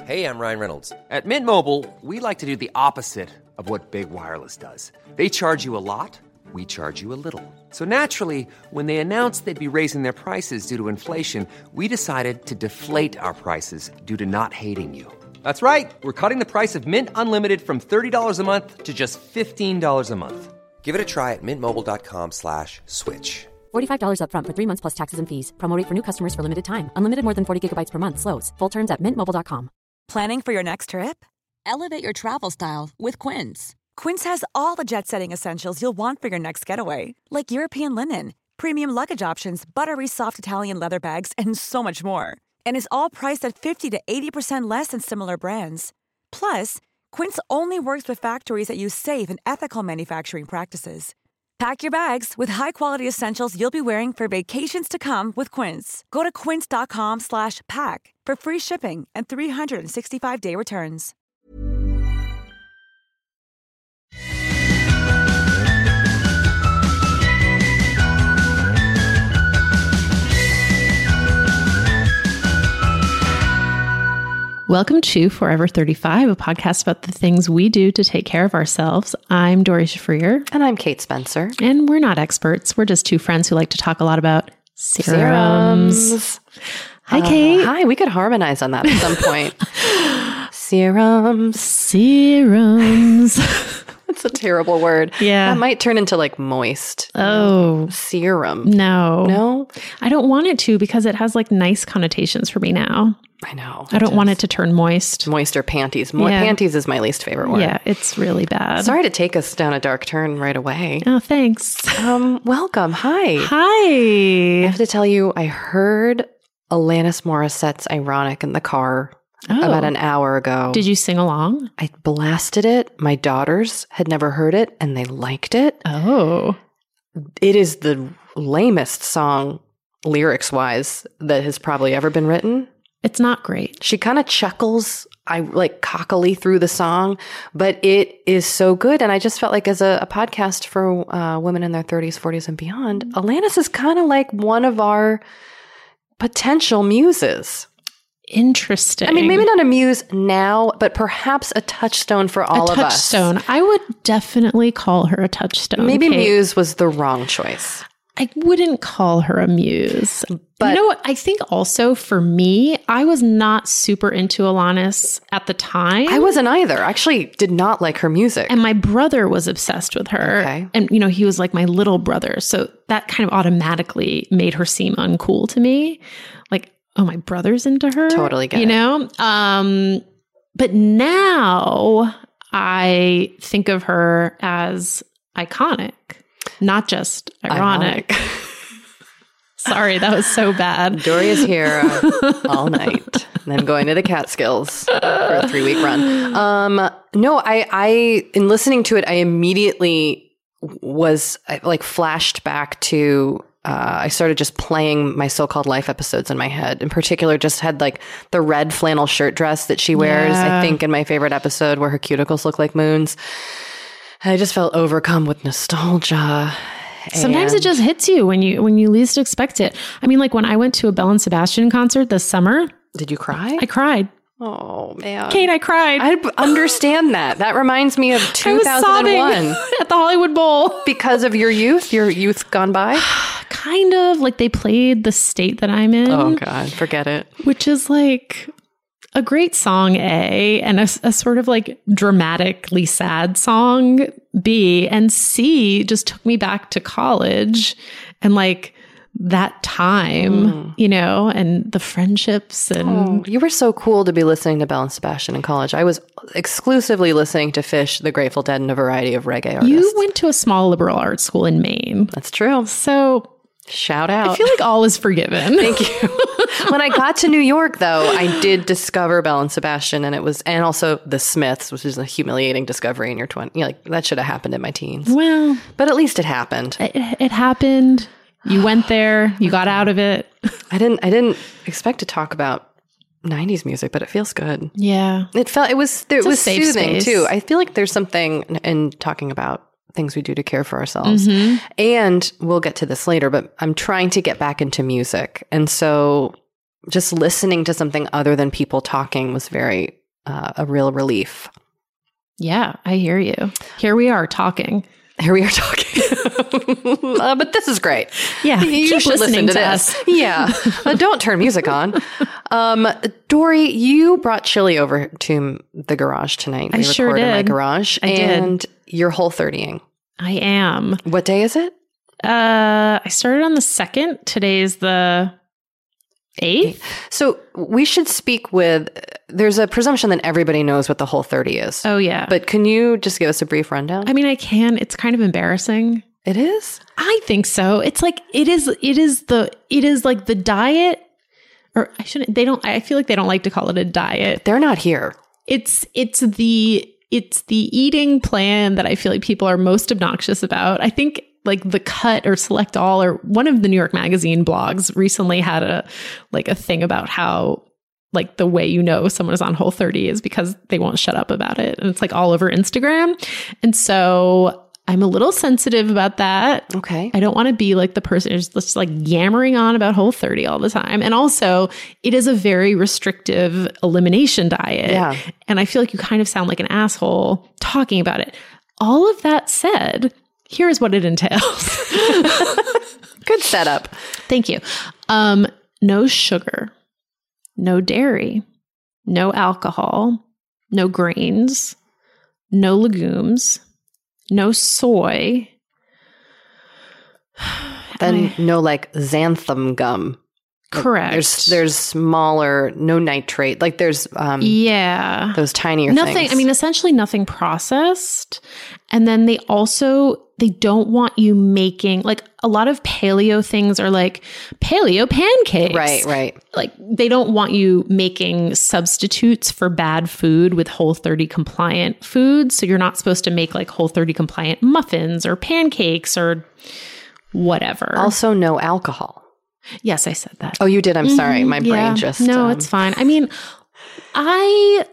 Hey, I'm Ryan Reynolds. At Mint Mobile, we like to do the opposite of what Big Wireless does. They charge you a lot, we charge you a little. So naturally, when they announced they'd be raising their prices due to inflation, we decided to deflate our prices due to not hating you. That's right. We're cutting the price of Mint Unlimited from $30 a month to just $15 a month. Give it a try at mintmobile.com/switch. $45 up front for 3 months plus taxes and fees. Promo rate for new customers for limited time. Unlimited more than 40 gigabytes per month. Slows full terms at mintmobile.com. Planning for your next trip? Elevate your travel style with Quince. Quince has all the jet-setting essentials you'll want for your next getaway, like European linen, premium luggage options, buttery soft Italian leather bags, and so much more. And is all priced at 50 to 80% less than similar brands. Plus, Quince only works with factories that use safe and ethical manufacturing practices. Pack your bags with high-quality essentials you'll be wearing for vacations to come with Quince. Go to quince.com/pack for free shipping and 365-day returns. Welcome to Forever 35, a podcast about the things we do to take care of ourselves. I'm Dory Shafrir. And I'm Kate Spencer. And we're not experts. We're just two friends who like to talk a lot about serums. Hi, Kate. Hi, we could harmonize on that at some point. Serums. That's a terrible word. Yeah. That might turn into like moist. Oh. Serum. No. No? I don't want it to because it has like nice connotations for me now. I know. I don't want it to turn moist. Moist or panties. Panties is my least favorite word. Yeah, it's really bad. Sorry to take us down a dark turn right away. Oh, thanks. Welcome. Hi. Hi. I have to tell you, I heard Alanis Morissette's Ironic in the car about an hour ago. Did you sing along? I blasted it. My daughters had never heard it and they liked it. Oh. It is the lamest song, lyrics-wise, that has probably ever been written. It's not great. She kind of chuckles, cockily through the song, but it is so good. And I just felt like as a podcast for women in their 30s, 40s, and beyond, Alanis is kind of like one of our potential muses. Interesting. I mean, maybe not a muse now, but perhaps a touchstone for all of us. A touchstone. I would definitely call her a touchstone. Maybe Kate. muse was the wrong choice. I wouldn't call her a muse. But you know what? I think also for me, I was not super into Alanis at the time. I wasn't either. I actually did not like her music. And my brother was obsessed with her. Okay. And, he was like my little brother. So that kind of automatically made her seem uncool to me. Like, oh, my brother's into her. Totally get it. But now I think of her as iconic, not just ironic. Sorry, that was so bad. Dory is here all night, and then going to the Catskills for a 3-week run. No, I in listening to it, I immediately was flashed back to. I started just playing my So-Called Life episodes in my head. In particular, just had like the red flannel shirt dress that she wears, I think, in my favorite episode where her cuticles look like moons. I just felt overcome with nostalgia. Sometimes it just hits you when you least expect it. I mean, like when I went to a Belle and Sebastian concert this summer. Did you cry? I cried. Oh, man. Kate, I cried. I understand that. That reminds me of 2001. I was sobbing at the Hollywood Bowl. Because of your youth gone by? Kind of. Like they played The State That I'm In. Oh, God. Forget it. Which is like a great song, A, and a sort of like dramatically sad song, B, and C just took me back to college and like that time, and the friendships. And you were so cool to be listening to Belle and Sebastian in college. I was exclusively listening to Fish, the Grateful Dead, and a variety of reggae artists. You went to a small liberal arts school in Maine. That's true. So shout out. I feel like all is forgiven. Thank you. When I got to New York, though, I did discover Belle and Sebastian, and also The Smiths, which is a humiliating discovery in your 20s. That should have happened in my teens. Well, but at least it happened. It happened. You went there. You got out of it. I didn't expect to talk about 90s music, but it feels good. Yeah. It was soothing space. too. I feel like there's something in talking about things we do to care for ourselves. Mm-hmm. And we'll get to this later, but I'm trying to get back into music. And so just listening to something other than people talking was very a real relief. Yeah, I hear you. Here we are talking. Here we are talking. But this is great. Yeah, you should listen to this. Yeah. Don't turn music on. Dory, you brought chili over to the garage tonight. I sure did. In my garage. And you're Whole30ing. I am. What day is it? I started on the 2nd. Today's the 8th. So we should speak with, there's a presumption that everybody knows what the Whole30 is. Oh, yeah. But can you just give us a brief rundown? I mean, I can. It's kind of embarrassing. It is? I think so. It's like, it is like the diet, or I feel like they don't like to call it a diet. They're not here. It's the eating plan that I feel like people are most obnoxious about. I think like The Cut or Select All or one of the New York Magazine blogs recently had a thing about how like the way you know someone is on Whole30 is because they won't shut up about it. And it's like all over Instagram. And so I'm a little sensitive about that. Okay. I don't want to be like the person who's just like yammering on about Whole30 all the time. And also it is a very restrictive elimination diet. Yeah. And I feel like you kind of sound like an asshole talking about it. All of that said, here's what it entails. Good setup. Thank you. No sugar, no dairy, no alcohol, no grains, no legumes, no soy. Then no like xanthan gum. Correct. There's smaller, no nitrate. Like there's those tinier nothing, things. I mean, essentially nothing processed. And then they don't want you making like a lot of paleo things are like paleo pancakes. Right. Like they don't want you making substitutes for bad food with Whole30 compliant food. So you're not supposed to make like Whole30 compliant muffins or pancakes or whatever. Also no alcohol. Yes, I said that. Oh, you did. I'm sorry. My brain just... No, it's fine. I mean, I'm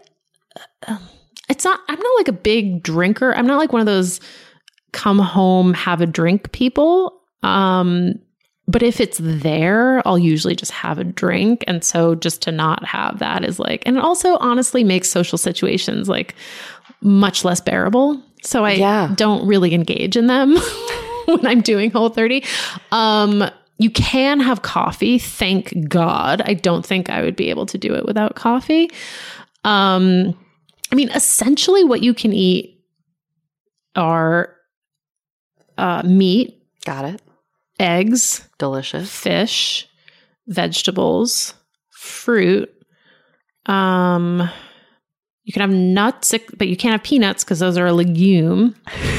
not like a big drinker. I'm not like one of those come home, have a drink people. But if it's there, I'll usually just have a drink. And so just to not have that is like, and it also honestly makes social situations like much less bearable. So I don't really engage in them when I'm doing Whole30. You can have coffee. Thank God. I don't think I would be able to do it without coffee. I mean, essentially what you can eat are meat. Got it. Eggs. Delicious. Fish. Vegetables. Fruit. You can have nuts, but you can't have peanuts because those are a legume.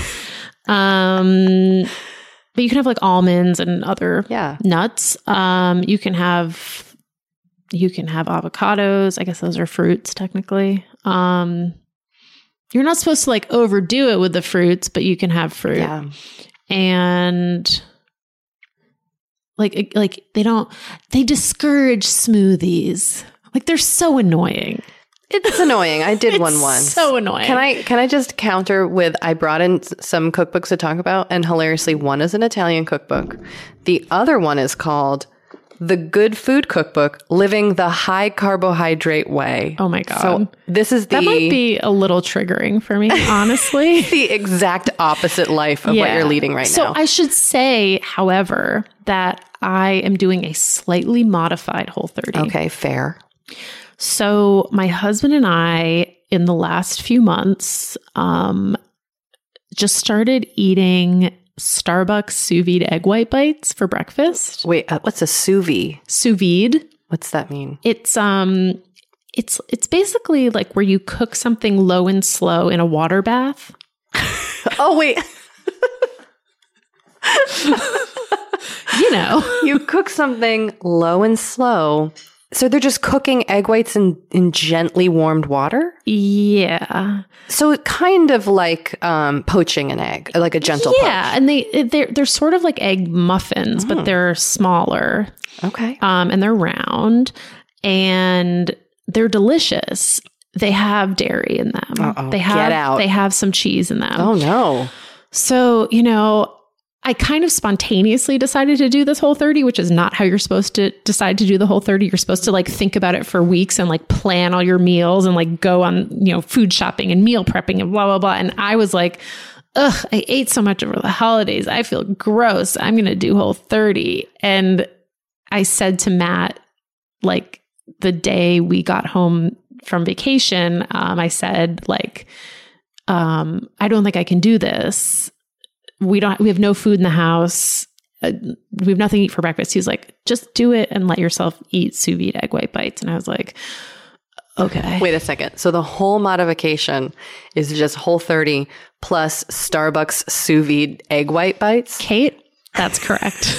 But you can have like almonds and other nuts. You can have avocados. I guess those are fruits technically. You're not supposed to like overdo it with the fruits, but you can have fruit. Yeah. And like they discourage smoothies. Like they're so annoying. It's annoying. I did one once. So annoying. Can I just counter with, I brought in some cookbooks to talk about, and hilariously, one is an Italian cookbook. The other one is called The Good Food Cookbook, Living the High Carbohydrate Way. Oh my God. So that might be a little triggering for me, honestly. The exact opposite life of what you're leading right now. So I should say, however, that I am doing a slightly modified Whole30. Okay, fair. So my husband and I, in the last few months, just started eating Starbucks sous vide egg white bites for breakfast. Wait, what's a sous vide? Sous vide. What's that mean? It's basically like where you cook something low and slow in a water bath. Oh, wait. You know. You cook something low and slow. So they're just cooking egg whites in gently warmed water? Yeah. So kind of like poaching an egg, like a gentle poach. Yeah, and they're sort of like egg muffins, but they're smaller. Okay. And they're round, and they're delicious. They have dairy in them. Get out. They have some cheese in them. Oh no. So, you know, I kind of spontaneously decided to do this Whole30, which is not how you're supposed to decide to do the Whole30. You're supposed to like think about it for weeks and like plan all your meals and like go on, food shopping and meal prepping and blah, blah, blah. And I was like, ugh, I ate so much over the holidays. I feel gross. I'm going to do Whole30. And I said to Matt, like the day we got home from vacation, I said like, I don't think I can do this. We have no food in the house. We have nothing to eat for breakfast. He was like, just do it and let yourself eat sous vide egg white bites. And I was like, okay. Wait a second. So the whole modification is just Whole30 plus Starbucks sous vide egg white bites? Kate, that's correct.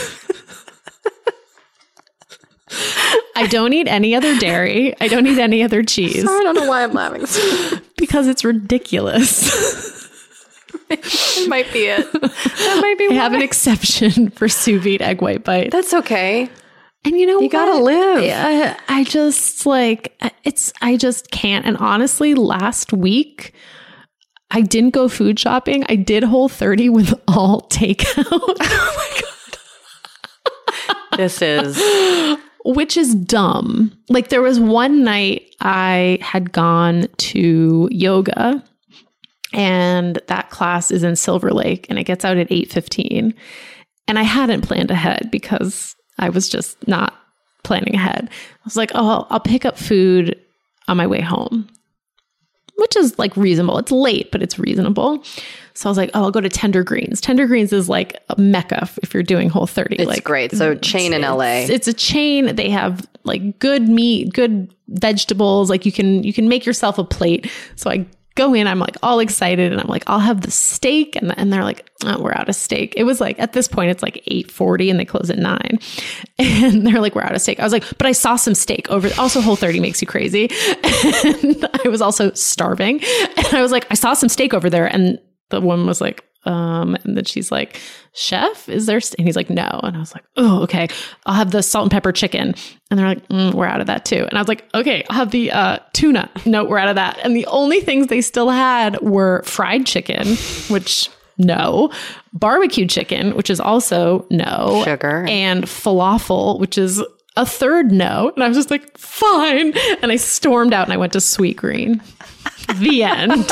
I don't eat any other dairy. I don't eat any other cheese. Sorry, I don't know why I'm laughing. Because it's ridiculous. It might be it. That might be why. I have an exception for sous vide egg white bites. That's okay. And you know you gotta live. I just like, I just can't. And honestly, last week, I didn't go food shopping. I did Whole30 with all takeout. Oh my God. This is... Which is dumb. Like there was one night I had gone to yoga and that class is in Silver Lake and it gets out at 8:15. And I hadn't planned ahead because I was just not planning ahead. I was like, oh, I'll pick up food on my way home, which is like reasonable. It's late, but it's reasonable. So I was like, oh, I'll go to Tender Greens. Tender Greens is like a mecca if you're doing Whole30. It's like, great. So chain in LA. It's a chain. They have like good meat, good vegetables. Like you can make yourself a plate. So I go in, I'm like all excited and I'm like, I'll have the steak. And they're like, oh, we're out of steak. It was like, at this point, it's like 8:40 and they close at 9. And they're like, we're out of steak. I was like, but I saw some steak over. Also, Whole30 makes you crazy. And I was also starving. And I was like, I saw some steak over there. And the woman was like, and then she's like, chef, is there? And he's like, no. And I was like, oh, okay. I'll have the salt and pepper chicken. And they're like, we're out of that too. And I was like, okay, I'll have the tuna. No, we're out of that. And the only things they still had were fried chicken, which no, barbecue chicken, which is also no, sugar, and falafel, which is a third no. And I was just like, fine. And I stormed out and I went to Sweet Green. The end.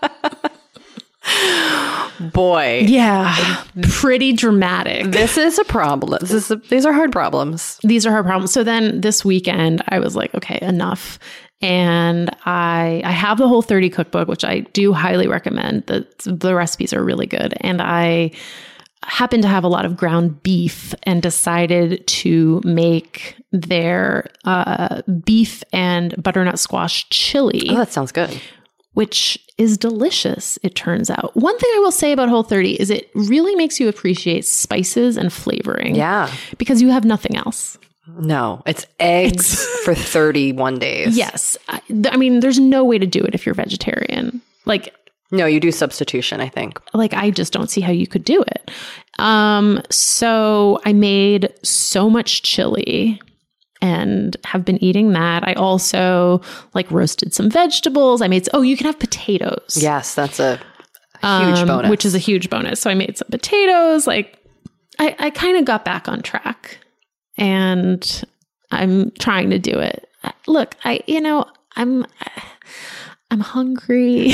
Boy. Yeah. Pretty dramatic. This is a problem. These are hard problems. These are hard problems. So then this weekend I was like, okay, enough. And I have the Whole30 cookbook, which I do highly recommend. The recipes are really good. And I happen to have a lot of ground beef and decided to make their beef and butternut squash chili. Oh, that sounds good. Which is delicious, it turns out. One thing I will say about Whole30 is it really makes you appreciate spices and flavoring. Yeah. Because you have nothing else. No, it's eggs for 31 days. Yes. I mean, there's no way to do it if you're vegetarian. Like, no, you do substitution, I think. Like, I just don't see how you could do it. So I made so much chili and have been eating that. I also like roasted some vegetables. I made, you can have potatoes. Yes, that's a huge bonus. Which is a huge bonus. So I made some potatoes. Like I kind of got back on track and I'm trying to do it. Look, I'm hungry.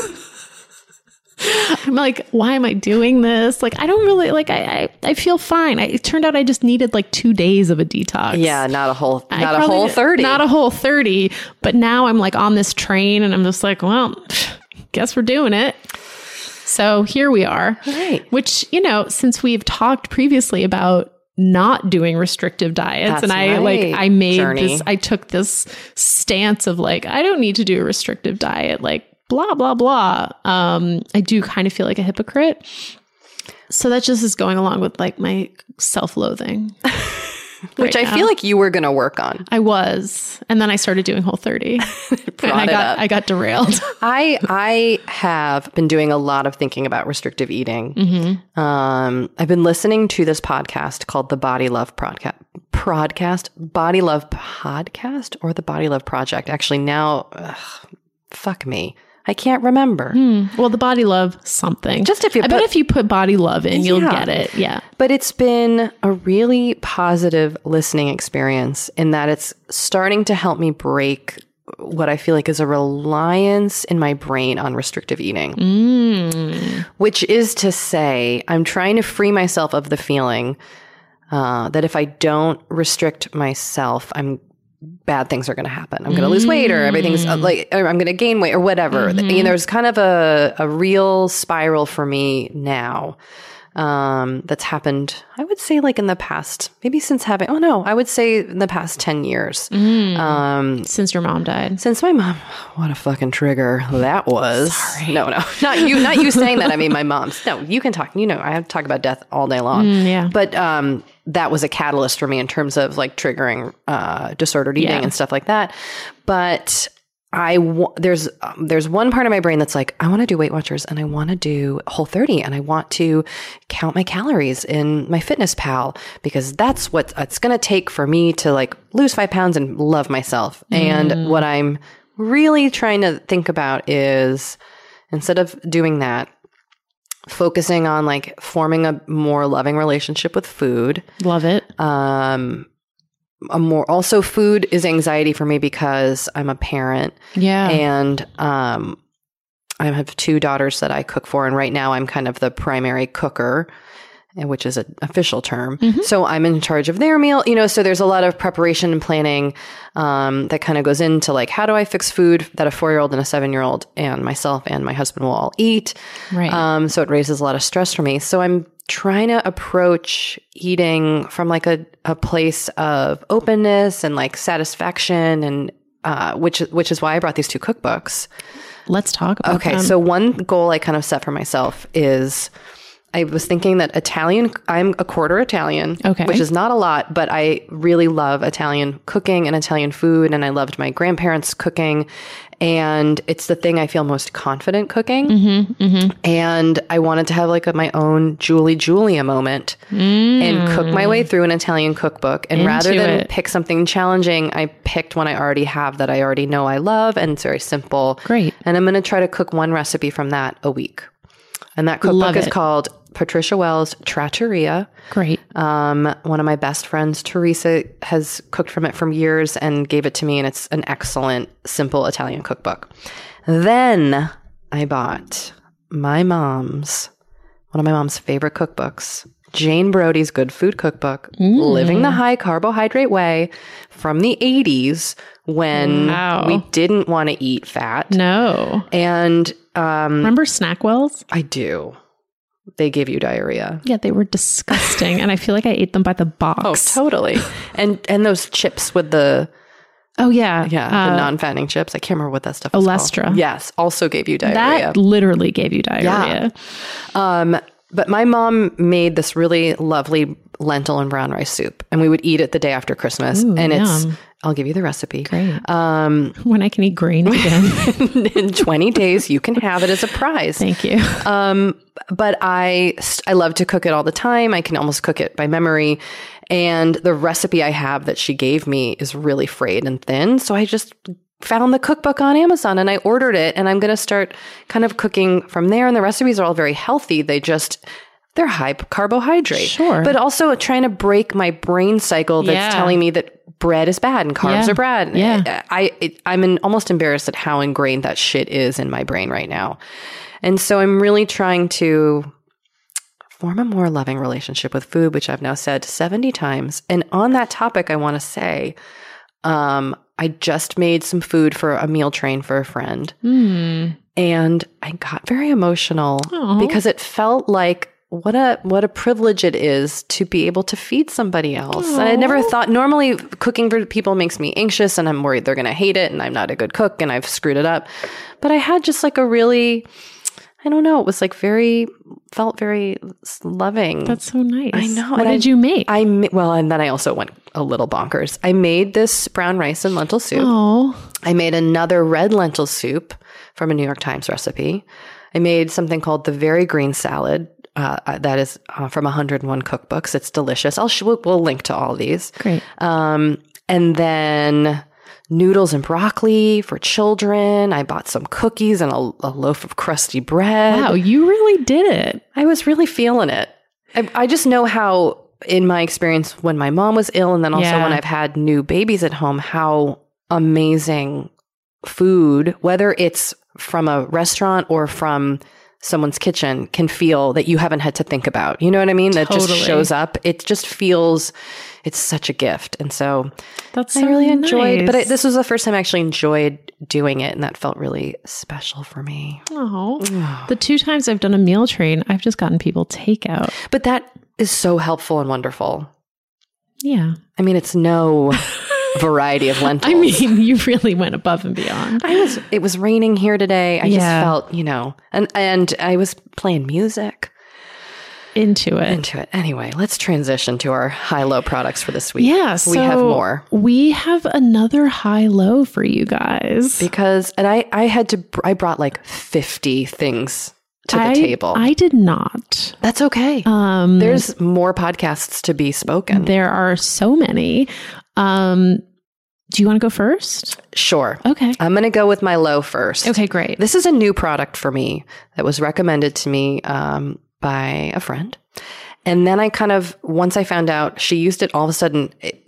I'm like, why am I doing this? Like, I don't really I feel fine. It turned out I just needed like 2 days of a detox. Yeah, not a whole 30. Not a whole 30. But now I'm like on this train and I'm just like, well, guess we're doing it. So here we are. Right. Which, since we've talked previously about not doing restrictive diets. That's I took this stance of like, I don't need to do a restrictive diet. Like, blah, blah, blah. I do kind of feel like a hypocrite. So that just is going along with like my self-loathing. Which I feel like you were going to work on. I was. And then I started doing Whole30. And I got derailed. I have been doing a lot of thinking about restrictive eating. Mm-hmm. I've been listening to this podcast called the Body Love Podcast. Body Love Podcast or the Body Love Project. Actually, now, fuck me. I can't remember. Well, the body love something. Just if you I bet if you put body love in, you'll get it. Yeah. But it's been a really positive listening experience in that it's starting to help me break what I feel like is a reliance in my brain on restrictive eating, which is to say I'm trying to free myself of the feeling that if I don't restrict myself, bad things are going to happen. I'm going to lose weight, or everything's like, or I'm going to gain weight, or whatever. You know, there's kind of a real spiral for me now that's happened, I would say, like in the past, maybe since having, I would say in the past 10 years. Since your mom died. Since my mom, what a fucking trigger that was. Sorry. No, not you saying that. I mean, my mom's. No, you can talk, I talk about death all day long. Yeah. But that was a catalyst for me in terms of like triggering disordered eating and stuff like that. But there's one part of my brain that's like, I want to do Weight Watchers and I want to do Whole30 and I want to count my calories in my FitnessPal because that's what it's going to take for me to like lose 5 pounds and love myself. And what I'm really trying to think about is, instead of doing that, focusing on like forming a more loving relationship with food. Love it. Also food is anxiety for me because I'm a parent. Yeah. And I have 2 daughters that I cook for. And right now I'm kind of the primary cooker, which is an official term. So I'm in charge of their meal, so there's a lot of preparation and planning that kind of goes into like, how do I fix food that a 4-year-old and a 7-year-old and myself and my husband will all eat? Right. So it raises a lot of stress for me. So I'm trying to approach eating from like a place of openness and like satisfaction, and which is why I brought these 2 cookbooks. Let's talk about them. So one goal I kind of set for myself is, I was thinking that I'm a quarter Italian, which is not a lot, but I really love Italian cooking and Italian food. And I loved my grandparents' cooking. And it's the thing I feel most confident cooking. And I wanted to have like my own Julia moment and cook my way through an Italian cookbook. And rather than pick something challenging, I picked one I already have that I already know I love. And it's very simple. Great. And I'm going to try to cook one recipe from that a week. And that cookbook is called Patricia Wells Trattoria. Great. One of my best friends, Teresa, has cooked from it for years and gave it to me. And it's an excellent, simple Italian cookbook. Then I bought one of my mom's favorite cookbooks, Jane Brody's Good Food Cookbook, Living the High Carbohydrate Way, from the 80s when we didn't want to eat fat. No. And remember Snackwells? I do. They gave you diarrhea. Yeah, they were disgusting. And I feel like I ate them by the box. Oh, totally. And those chips with the... Oh, yeah. Yeah, the non-fattening chips. I can't remember what that stuff was Olestra. called. Yes, also gave you diarrhea. That literally gave you diarrhea. Yeah. But my mom made this really lovely lentil and brown rice soup. And we would eat it the day after Christmas. Ooh, and yum. I'll give you the recipe. Great. When I can eat grains again. In 20 days, you can have it as a prize. Thank you. But I love to cook it all the time. I can almost cook it by memory. And the recipe I have that she gave me is really frayed and thin. So I just found the cookbook on Amazon and I ordered it. And I'm going to start kind of cooking from there. And the recipes are all very healthy. They're high carbohydrate. Sure. But also trying to break my brain cycle that's telling me that bread is bad and carbs are bad. Yeah. I'm almost embarrassed at how ingrained that shit is in my brain right now. And so I'm really trying to form a more loving relationship with food, which I've now said 70 times. And on that topic, I want to say, I just made some food for a meal train for a friend. And I got very emotional because it felt like what a privilege it is to be able to feed somebody else. And I never thought, normally cooking for people makes me anxious and I'm worried they're going to hate it and I'm not a good cook and I've screwed it up. But I had just like a really, I don't know, it was like felt very loving. That's so nice. I know. What did you make? And then I also went a little bonkers. I made this brown rice and lentil soup. Oh. I made another red lentil soup from a New York Times recipe. I made something called the Very Green Salad. That is from 101 cookbooks. It's delicious. We'll link to all these. Great. And then noodles and broccoli for children. I bought some cookies and a loaf of crusty bread. Wow, you really did it. I was really feeling it. I just know how, in my experience, when my mom was ill and then also when I've had new babies at home, how amazing food, whether it's from a restaurant or from someone's kitchen, can feel that you haven't had to think about. You know what I mean? That just shows up. It just feels, it's such a gift. And so That's I really enjoyed, nice. but this was the first time I actually enjoyed doing it. And that felt really special for me. Oh, the 2 times I've done a meal train, I've just gotten people takeout. But that is so helpful and wonderful. Yeah. I mean, it's no variety of lentils. I mean, you really went above and beyond. It was raining here today. I just felt, and I was playing music. Into it. Anyway, let's transition to our high-low products for this week. Yeah, so we have more. We have another high-low for you guys. Because, and I brought like 50 things to the table. I did not. That's okay. There's more podcasts to be spoken. There are so many. Do you want to go first? Sure. Okay. I'm going to go with my low first. Okay, great. This is a new product for me that was recommended to me by a friend. And then once I found out she used it, all of a sudden,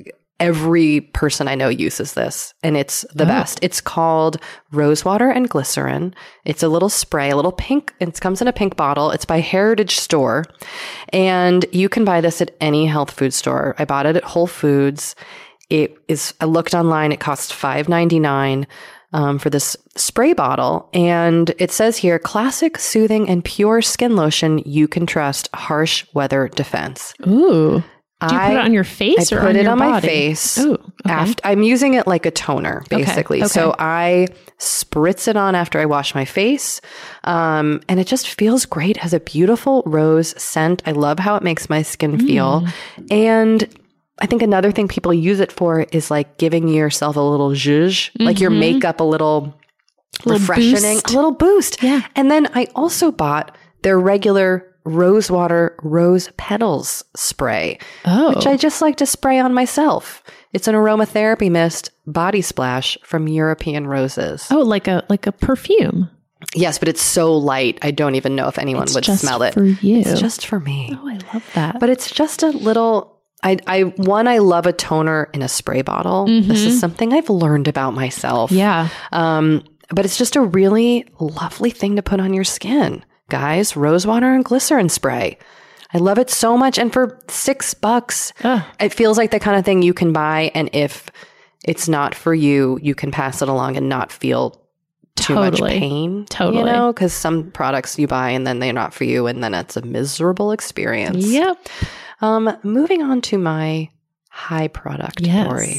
every person I know uses this, and it's the best. It's called Rosewater and Glycerin. It's a little spray, a little pink. It comes in a pink bottle. It's by Heritage Store, and you can buy this at any health food store. I bought it at Whole Foods. I looked online. It costs $5.99 for this spray bottle, and it says here, classic, soothing, and pure skin lotion you can trust. Harsh weather defense. Ooh. Do you put it on your face or on your body? I put it on my face. Ooh, okay. I'm using it like a toner, basically. Okay. So I spritz it on after I wash my face. And it just feels great. It has a beautiful rose scent. I love how it makes my skin feel. And I think another thing people use it for is like giving yourself a little zhuzh, like your makeup a little refreshing, a little boost. Yeah. And then I also bought their regular Rosewater Rose Petals spray, which I just like to spray on myself. It's an aromatherapy mist body splash from European roses. Oh, like a perfume. Yes, but it's so light. I don't even know if anyone would smell it. For you. It's just for me. Oh, I love that. But it's just a little. I love a toner in a spray bottle. This is something I've learned about myself. Yeah. But it's just a really lovely thing to put on your skin. Guys, Rosewater and Glycerin spray. I love it so much. And for $6, it feels like the kind of thing you can buy. And if it's not for you, you can pass it along and not feel too much pain. Totally. You know, because some products you buy and then they're not for you. And then it's a miserable experience. Yep. Moving on to my high product, Lori.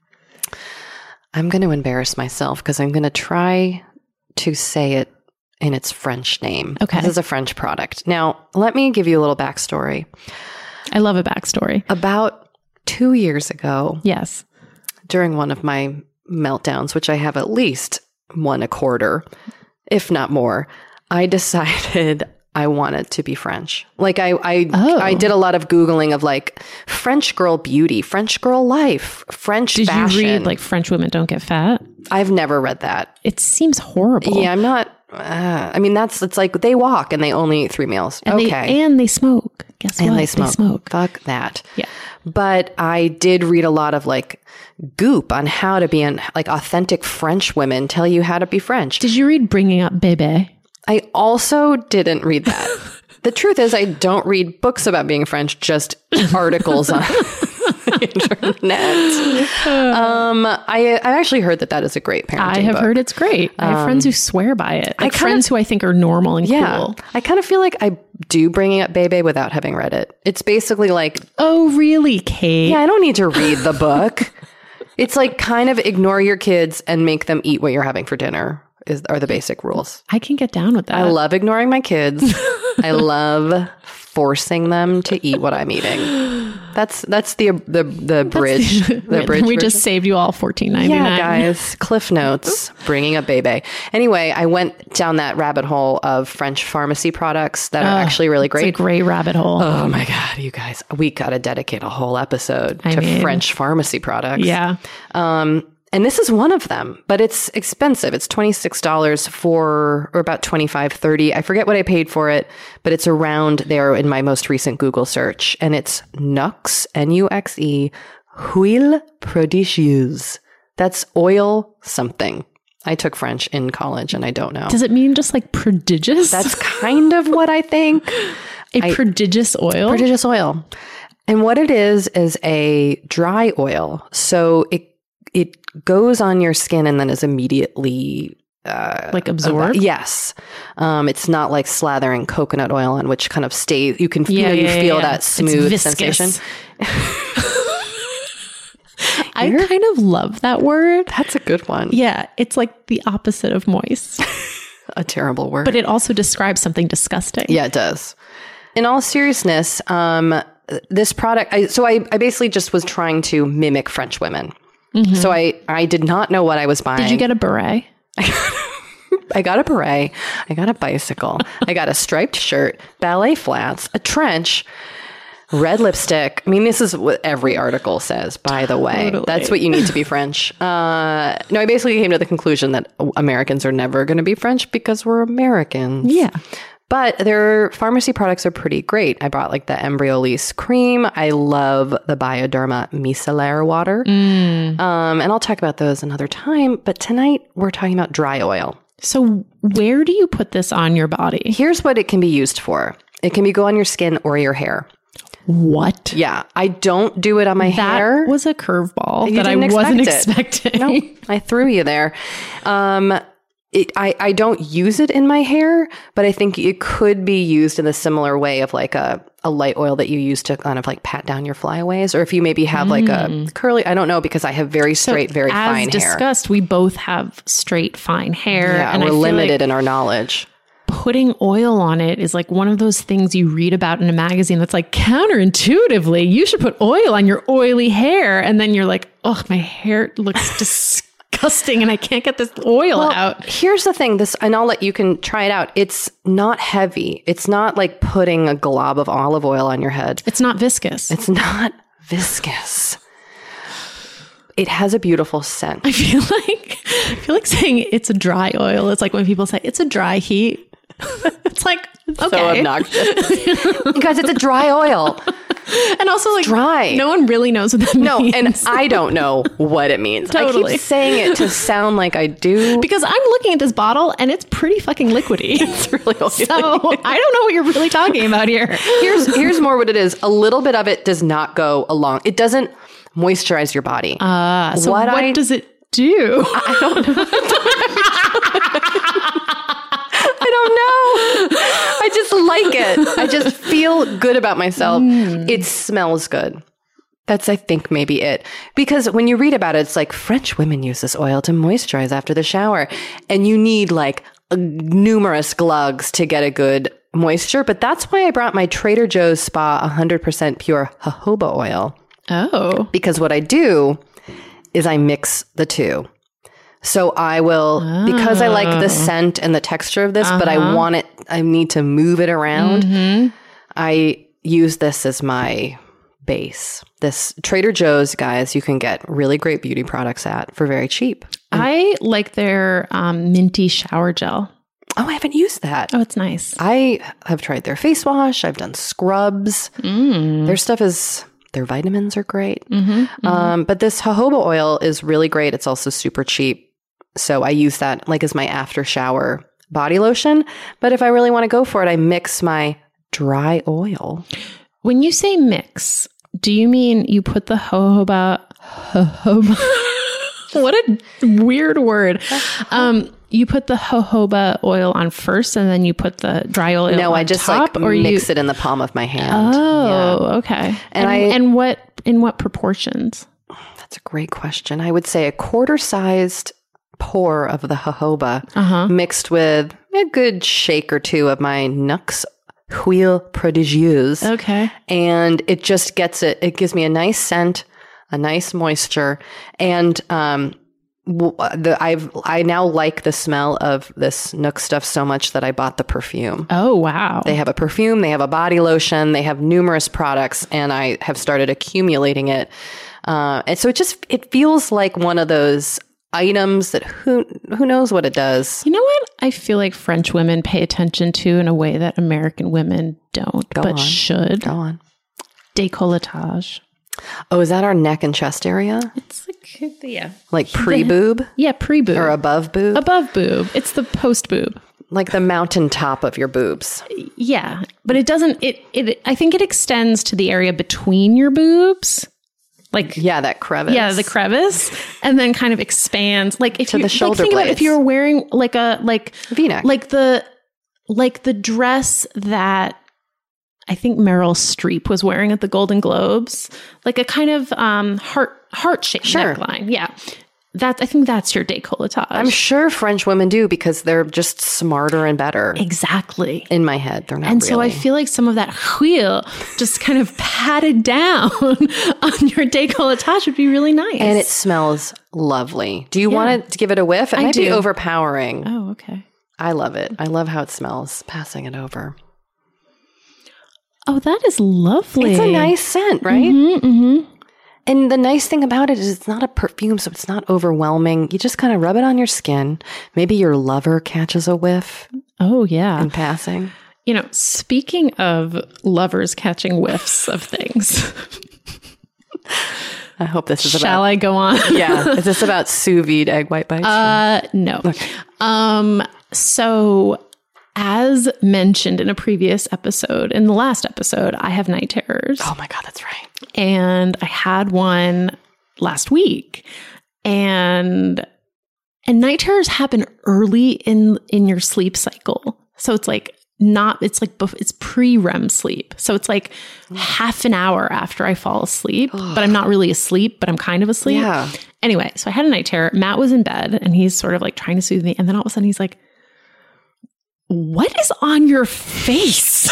I'm going to embarrass myself because I'm going to try to say it in its French name. Okay. This is a French product. Now, let me give you a little backstory. I love a backstory. About 2 years ago, yes, during one of my meltdowns, which I have at least one a quarter, if not more, I decided I wanted to be French. Like I did a lot of Googling of like French girl beauty, French girl life, French fashion. Did you read like French women don't get fat? I've never read that. It seems horrible. Yeah, I'm not. I mean, it's like they walk and they only eat 3 meals. And they smoke. Guess what? They smoke. Fuck that. Yeah. But I did read a lot of like goop on how to be like authentic French women tell you how to be French. Did you read Bringing Up Bébé? I also didn't read that. The truth is, I don't read books about being French, just articles on the internet. I actually heard that is a great parenting book. I have heard it's great. I have friends who swear by it. Like friends who I think are normal and cool. I kind of feel like I do Bringing Up Bébé without having read it. It's basically like... Oh, really, Kate? Yeah, I don't need to read the book. It's like kind of ignore your kids and make them eat what you're having for dinner. Are the basic rules. I can get down with that. I love ignoring my kids. I love forcing them to eat what I'm eating. That's the bridge. The bridge. We just saved you all $14.99. Yeah, guys. Cliff Notes. Bringing Up Bébé. Anyway, I went down that rabbit hole of French pharmacy products that are actually really great. It's a great rabbit hole. Oh my God, you guys. We got to dedicate a whole episode to French pharmacy products. Yeah. And this is one of them, but it's expensive. It's $26 or about $25, $30. I forget what I paid for it, but it's around there in my most recent Google search. And it's Nuxe, N-U-X-E, Huile Prodigieuse. That's oil something. I took French in college and I don't know. Does it mean just like prodigious? That's kind of what I think. Prodigious oil? Prodigious oil. And what it is a dry oil. So it goes on your skin and then is immediately like absorbed? Yes. It's not like slathering coconut oil on, which kind of stays. You can feel that smooth sensation. I kind of love that word. That's a good one. Yeah. It's like the opposite of moist. A terrible word. But it also describes something disgusting. Yeah, it does. In all seriousness, this product, I basically just was trying to mimic French women. Mm-hmm. So I did not know what I was buying. Did you get a beret? I got a beret. I got a bicycle. I got a striped shirt, ballet flats, a trench, red lipstick. I mean, this is what every article says, by the way. Totally. That's what you need to be French. No, I basically came to the conclusion that Americans are never going to be French because we're Americans. Yeah. But their pharmacy products are pretty great. I bought like the Embryolisse cream. I love the Bioderma micellar water. And I'll talk about those another time. But tonight we're talking about dry oil. So where do you put this on your body? Here's what it can be used for. It can go on your skin or your hair. What? Yeah. I don't do it on my hair. That was a curveball You that I didn't wasn't expect expecting. No, I threw you there. I don't use it in my hair, but I think it could be used in a similar way of like a light oil that you use to kind of like pat down your flyaways. Or if you maybe have like a curly, I don't know, because I have very straight, very fine hair. As discussed, we both have straight, fine hair. Yeah, and we're I feel limited like in our knowledge. putting oil on it is like one of those things you read about in a magazine that's like counterintuitively, you should put oil on your oily hair. And then you're like, oh, my hair looks disgusting and I can't get this oil out. Here's the thing, and you can try it out. It's not heavy. It's not like putting a glob of olive oil on your head. It's not viscous. It's not viscous. It has a beautiful scent. I feel like saying it's a dry oil. It's like when people say it's a dry heat. It's like, okay. So obnoxious. Because it's a dry oil. And also like dry. No one really knows what that means. No, and I don't know what it means. Totally. I keep saying it to sound like I do. Because I'm looking at this bottle and it's pretty fucking liquidy. It's really oily. So I don't know what you're really talking about here. Here's more what it is. A little bit of it does not go along. It doesn't moisturize your body. So what does it do? I don't know. I don't know. I just like it. I just feel good about myself. It smells good. That's, I think, maybe it. Because when you read about it, it's like French women use this oil to moisturize after the shower. And you need like numerous glugs to get a good moisture. But that's why I brought my Trader Joe's Spa 100% pure jojoba oil. Oh. Because what I do is I mix the two. So I will, because I like the scent and the texture of this, but I need to move it around. I use this as my base. This Trader Joe's, guys, you can get really great beauty products at for very cheap. I like their minty shower gel. Oh, I haven't used that. Oh, it's nice. I have tried their face wash. I've done scrubs. Their stuff their vitamins are great. But this jojoba oil is really great. It's also super cheap. So I use that like as my after shower body lotion. But if I really want to go for it, I mix my dry oil. When you say mix, do you mean you put the jojoba? What a weird word. You put the jojoba oil on first and then you put the dry oil on top? No, I just like mix it in the palm of my hand. Oh, yeah. Okay. And in what proportions? That's a great question. I would say a quarter-sized pour of the jojoba mixed with a good shake or two of my Nuxe Huile Prodigieuse. Okay. And it just it gives me a nice scent, a nice moisture. And I now like the smell of this Nook stuff so much that I bought the perfume. Oh, wow. They have a perfume, they have a body lotion, they have numerous products, and I have started accumulating it. And so it feels like one of those items that who knows what it does. You know what? I feel like French women pay attention to in a way that American women don't, should. Go on. Décolletage. Oh, is that our neck and chest area? It's like, yeah. Like pre-boob? Yeah, pre-boob. Or above boob? Above boob. It's the post-boob. Like the mountaintop of your boobs. Yeah, but it doesn't, I think it extends to the area between your boobs. Like, yeah, that crevice. Yeah, the crevice, and then kind of expands. Like if to the shoulder think blades. About if you were wearing like V-neck, like the dress that I think Meryl Streep was wearing at the Golden Globes, like a kind of heart shaped neckline. Yeah, I think that's your décolletage. I'm sure French women do because they're just smarter and better. Exactly. In my head, they're not. And really. so I feel like some of that wheel just kind of patted down on your décolletage would be really nice. And it smells lovely. Do you want to give it a whiff? It might be overpowering. Oh, okay. I love it. I love how it smells. Passing it over. Oh, that is lovely. It's a nice scent, right? Mm-hmm, mm-hmm. And the nice thing about it is it's not a perfume, so it's not overwhelming. You just kind of rub it on your skin. Maybe your lover catches a whiff. Oh, yeah. In passing. You know, speaking of lovers catching whiffs of things. I hope this is about... Shall I go on? Yeah. Is this about sous vide egg white bites? No. Okay. So as mentioned in a previous episode, in the last episode, I have night terrors. Oh my God, that's right. And I had one last week. And night terrors happen early in your sleep cycle. So it's like it's pre-REM sleep. So it's like half an hour after I fall asleep, but I'm not really asleep, but I'm kind of asleep. Yeah. Anyway, so I had a night terror. Matt was in bed and he's sort of like trying to soothe me. And then all of a sudden he's like, "What is on your face?"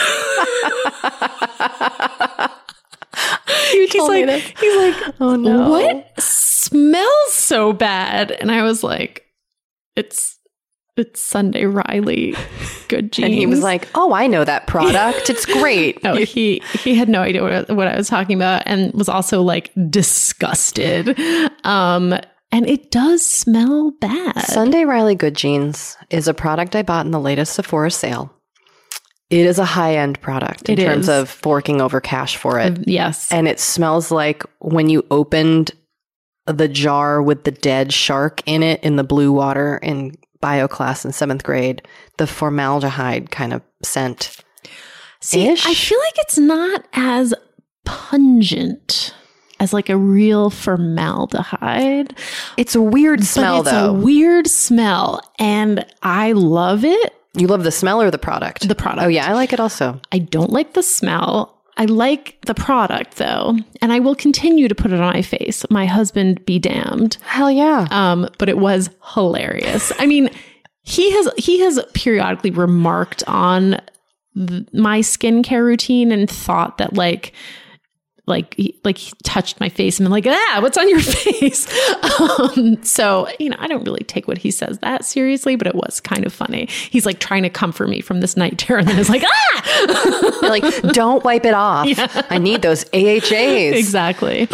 He's like, "Oh no. What smells so bad?" And I was like, It's Sunday Riley Good Jeans. And he was like, "Oh, I know that product. It's great." No, he had no idea what I was talking about and was also like disgusted. And it does smell bad. Sunday Riley Good Jeans is a product I bought in the latest Sephora sale. It is a high-end product in terms of forking over cash for it. Yes. And it smells like when you opened the jar with the dead shark in it in the blue water in bio class in 7th grade, the formaldehyde kind of scent. See, I feel like it's not as pungent as like a real formaldehyde. It's a weird smell, though. It's a weird smell, and I love it. You love the smell or the product? The product. Oh, yeah, I like it also. I don't like the smell. I like the product, though, and I will continue to put it on my face. My husband be damned. Hell yeah. But it was hilarious. I mean, he has periodically remarked on my skincare routine and thought that like he touched my face and been like, what's on your face? So, I don't really take what he says that seriously, but it was kind of funny. He's like trying to comfort me from this night terror and then is like, You're like, don't wipe it off. Yeah. I need those AHAs. Exactly.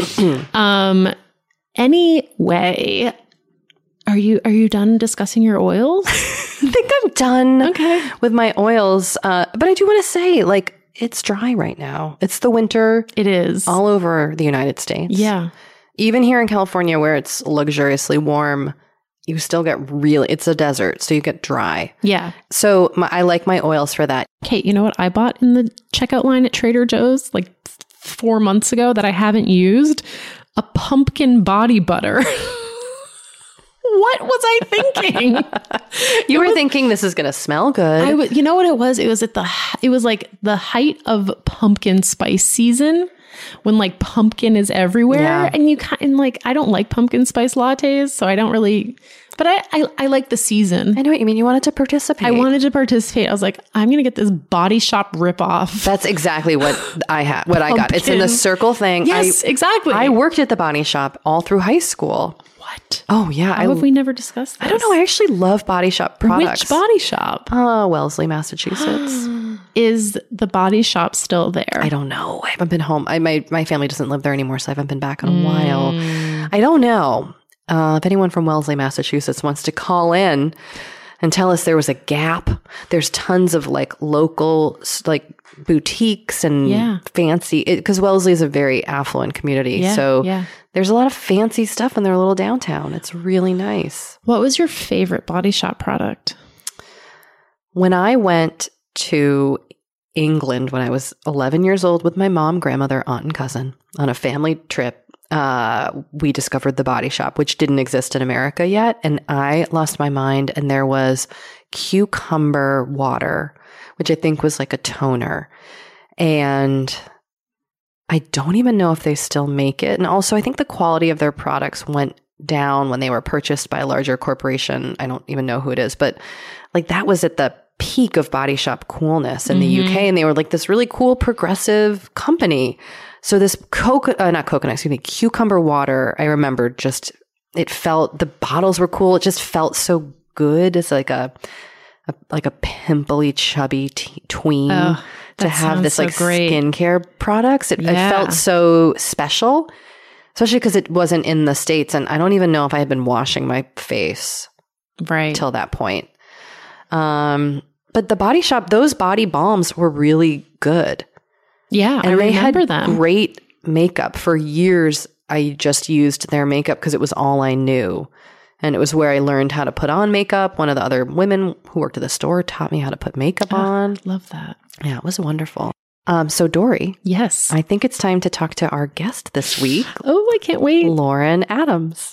Anyway, are you done discussing your oils? I think I'm done with my oils. But I do want to say, like, it's dry right now. It's the winter. It is. All over the United States. Yeah. Even here in California where it's luxuriously warm, you still get it's a desert, so you get dry. Yeah. So I like my oils for that. Kate, you know what I bought in the checkout line at Trader Joe's like 4 months ago that I haven't used? A pumpkin body butter. What was I thinking? You were thinking this is going to smell good. You know what it was? It was like the height of pumpkin spice season when like pumpkin is everywhere. Yeah. And I don't like pumpkin spice lattes, so I don't really, but I like the season. I know what you mean. You wanted to participate. I wanted to participate. I was like, I'm going to get this Body Shop ripoff. That's exactly what I had. What I got. It's in the circle thing. Yes, exactly. I worked at the Body Shop all through high school. What? Oh, yeah. How have we never discussed this? I don't know. I actually love Body Shop products. Which Body Shop? Wellesley, Massachusetts. Is the Body Shop still there? I don't know. I haven't been home. My family doesn't live there anymore, so I haven't been back in a while. I don't know. If anyone from Wellesley, Massachusetts wants to call in and tell us there was a gap. There's tons of like local like boutiques and fancy, because Wellesley is a very affluent community. So there's a lot of fancy stuff in their little downtown. It's really nice. What was your favorite Body Shop product? When I went to England when I was 11 years old with my mom, grandmother, aunt, and cousin on a family trip, we discovered the Body Shop, which didn't exist in America yet. And I lost my mind. And there was cucumber water, which I think was like a toner. And I don't even know if they still make it. And also, I think the quality of their products went down when they were purchased by a larger corporation. I don't even know who it is, but like that was at the peak of Body Shop coolness in the UK. And they were like this really cool progressive company. So this cucumber water, I remember the bottles were cool. It just felt so good. It's like a pimply, chubby tween to have this like skincare products. It felt so special, especially because it wasn't in the States. And I don't even know if I had been washing my face till that point. But the Body Shop, those body balms were really good. Yeah, and they had them. Great makeup. For years, I just used their makeup because it was all I knew. And it was where I learned how to put on makeup. One of the other women who worked at the store taught me how to put makeup on. Love that. Yeah, it was wonderful. So Dory. Yes. I think it's time to talk to our guest this week. Oh, I can't wait. Lauren Adams.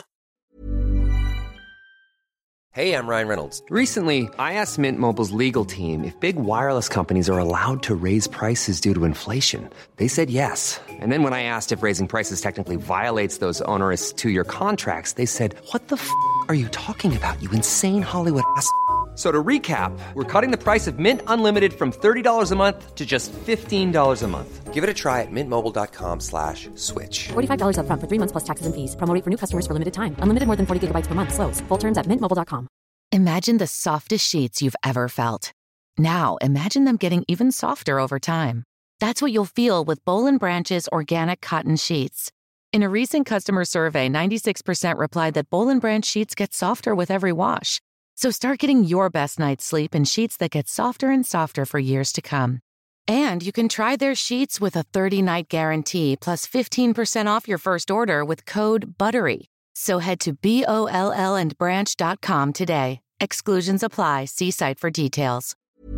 Hey, I'm Ryan Reynolds. Recently, I asked Mint Mobile's legal team if big wireless companies are allowed to raise prices due to inflation. They said yes. And then when I asked if raising prices technically violates those onerous 2-year contracts, they said, "What the f*** are you talking about, you insane Hollywood ass?" So to recap, we're cutting the price of Mint Unlimited from $30 a month to just $15 a month. Give it a try at mintmobile.com/switch. $45 up front for 3 months plus taxes and fees. Promo rate for new customers for limited time. Unlimited more than 40 gigabytes per month. Slows full terms at mintmobile.com. Imagine the softest sheets you've ever felt. Now imagine them getting even softer over time. That's what you'll feel with Boll & Branch's organic cotton sheets. In a recent customer survey, 96% replied that Boll & Branch sheets get softer with every wash. So start getting your best night's sleep in sheets that get softer and softer for years to come. And you can try their sheets with a 30-night guarantee plus 15% off your first order with code BUTTERY. So head to BOLLandbranch.com today. Exclusions apply. See site for details.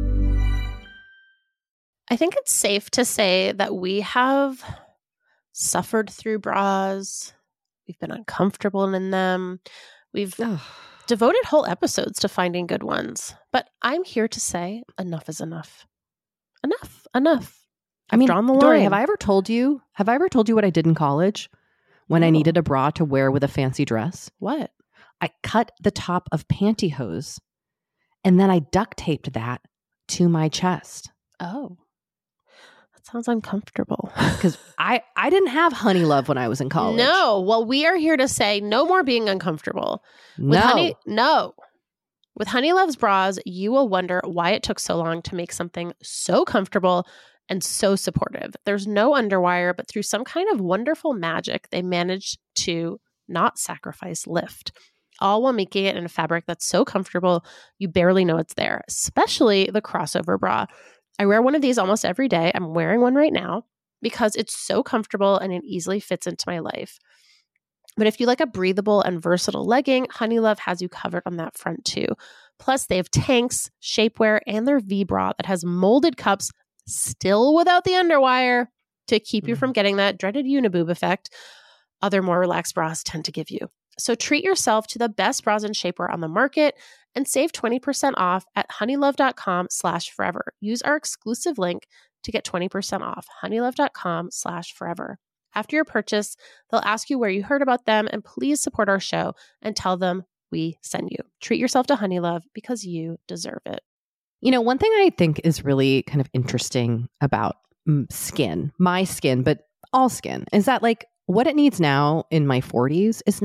I think it's safe to say that we have suffered through bras. We've been uncomfortable in them. We've devoted whole episodes to finding good ones. But I'm here to say enough is enough. Enough. I've drawn the line. Dory, have I ever told you what I did in college when I needed a bra to wear with a fancy dress? What? I cut the top of pantyhose and then I duct taped that to my chest. Oh. That sounds uncomfortable. Because I didn't have Honey Love when I was in college. No. Well, we are here to say no more being uncomfortable. With Honey Love's bras, you will wonder why it took so long to make something so comfortable and so supportive. There's no underwire, but through some kind of wonderful magic, they managed to not sacrifice lift, all while making it in a fabric that's so comfortable you barely know it's there, especially the crossover bra. I wear one of these almost every day. I'm wearing one right now because it's so comfortable and it easily fits into my life. But if you like a breathable and versatile legging, Honey Love has you covered on that front too. Plus, they have tanks, shapewear, and their V-bra that has molded cups, still without the underwire, to keep you from getting that dreaded uniboob effect other more relaxed bras tend to give you. So treat yourself to the best bras and shapewear on the market and save 20% off at honeylove.com/forever. Use our exclusive link to get 20% off, honeylove.com/forever. After your purchase, they'll ask you where you heard about them, and please support our show and tell them we send you. Treat yourself to Honey Love because you deserve it. You know, one thing I think is really kind of interesting about skin, my skin, but all skin, is that like what it needs now in my 40s is not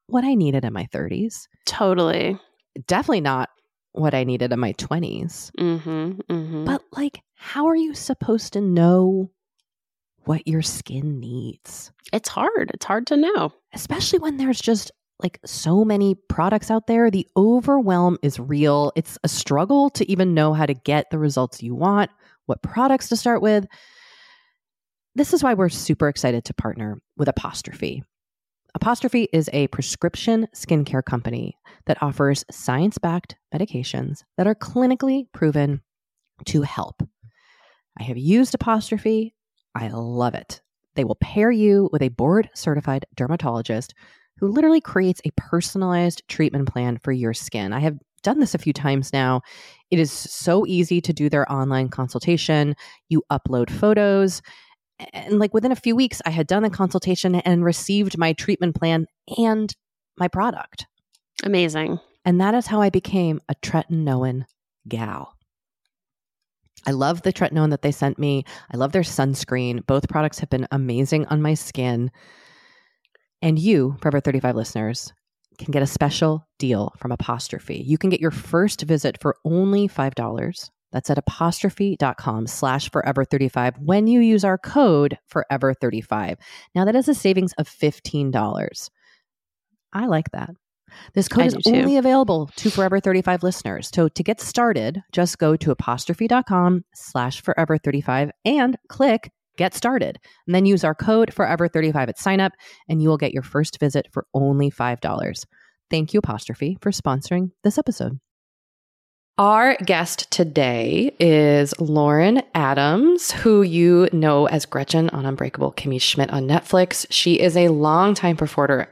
what I needed in my 30s. Totally. Definitely not what I needed in my 20s. But like, how are you supposed to know what your skin needs? It's hard. It's hard to know. Especially when there's just like so many products out there. The overwhelm is real. It's a struggle to even know how to get the results you want, what products to start with. This is why we're super excited to partner with Apostrophe. Apostrophe is a prescription skincare company that offers science-backed medications that are clinically proven to help. I have used Apostrophe. I love it. They will pair you with a board-certified dermatologist who literally creates a personalized treatment plan for your skin. I have done this a few times now. It is so easy to do their online consultation. You upload photos. And like within a few weeks, I had done the consultation and received my treatment plan and my product. Amazing. And that is how I became a tretinoin gal. I love the tretinoin that they sent me. I love their sunscreen. Both products have been amazing on my skin. And you, Forever 35 listeners, can get a special deal from Apostrophe. You can get your first visit for only $5. That's at apostrophe.com/forever35 when you use our code forever35. Now that is a savings of $15. I like that. This code is only available to Forever 35 listeners. So to get started, just go to apostrophe.com/forever35 and click Get Started. And then use our code forever35 at sign up and you will get your first visit for only $5. Thank you, Apostrophe, for sponsoring this episode. Our guest today is Lauren Adams, who you know as Gretchen on Unbreakable Kimmy Schmidt on Netflix. She is a longtime performer.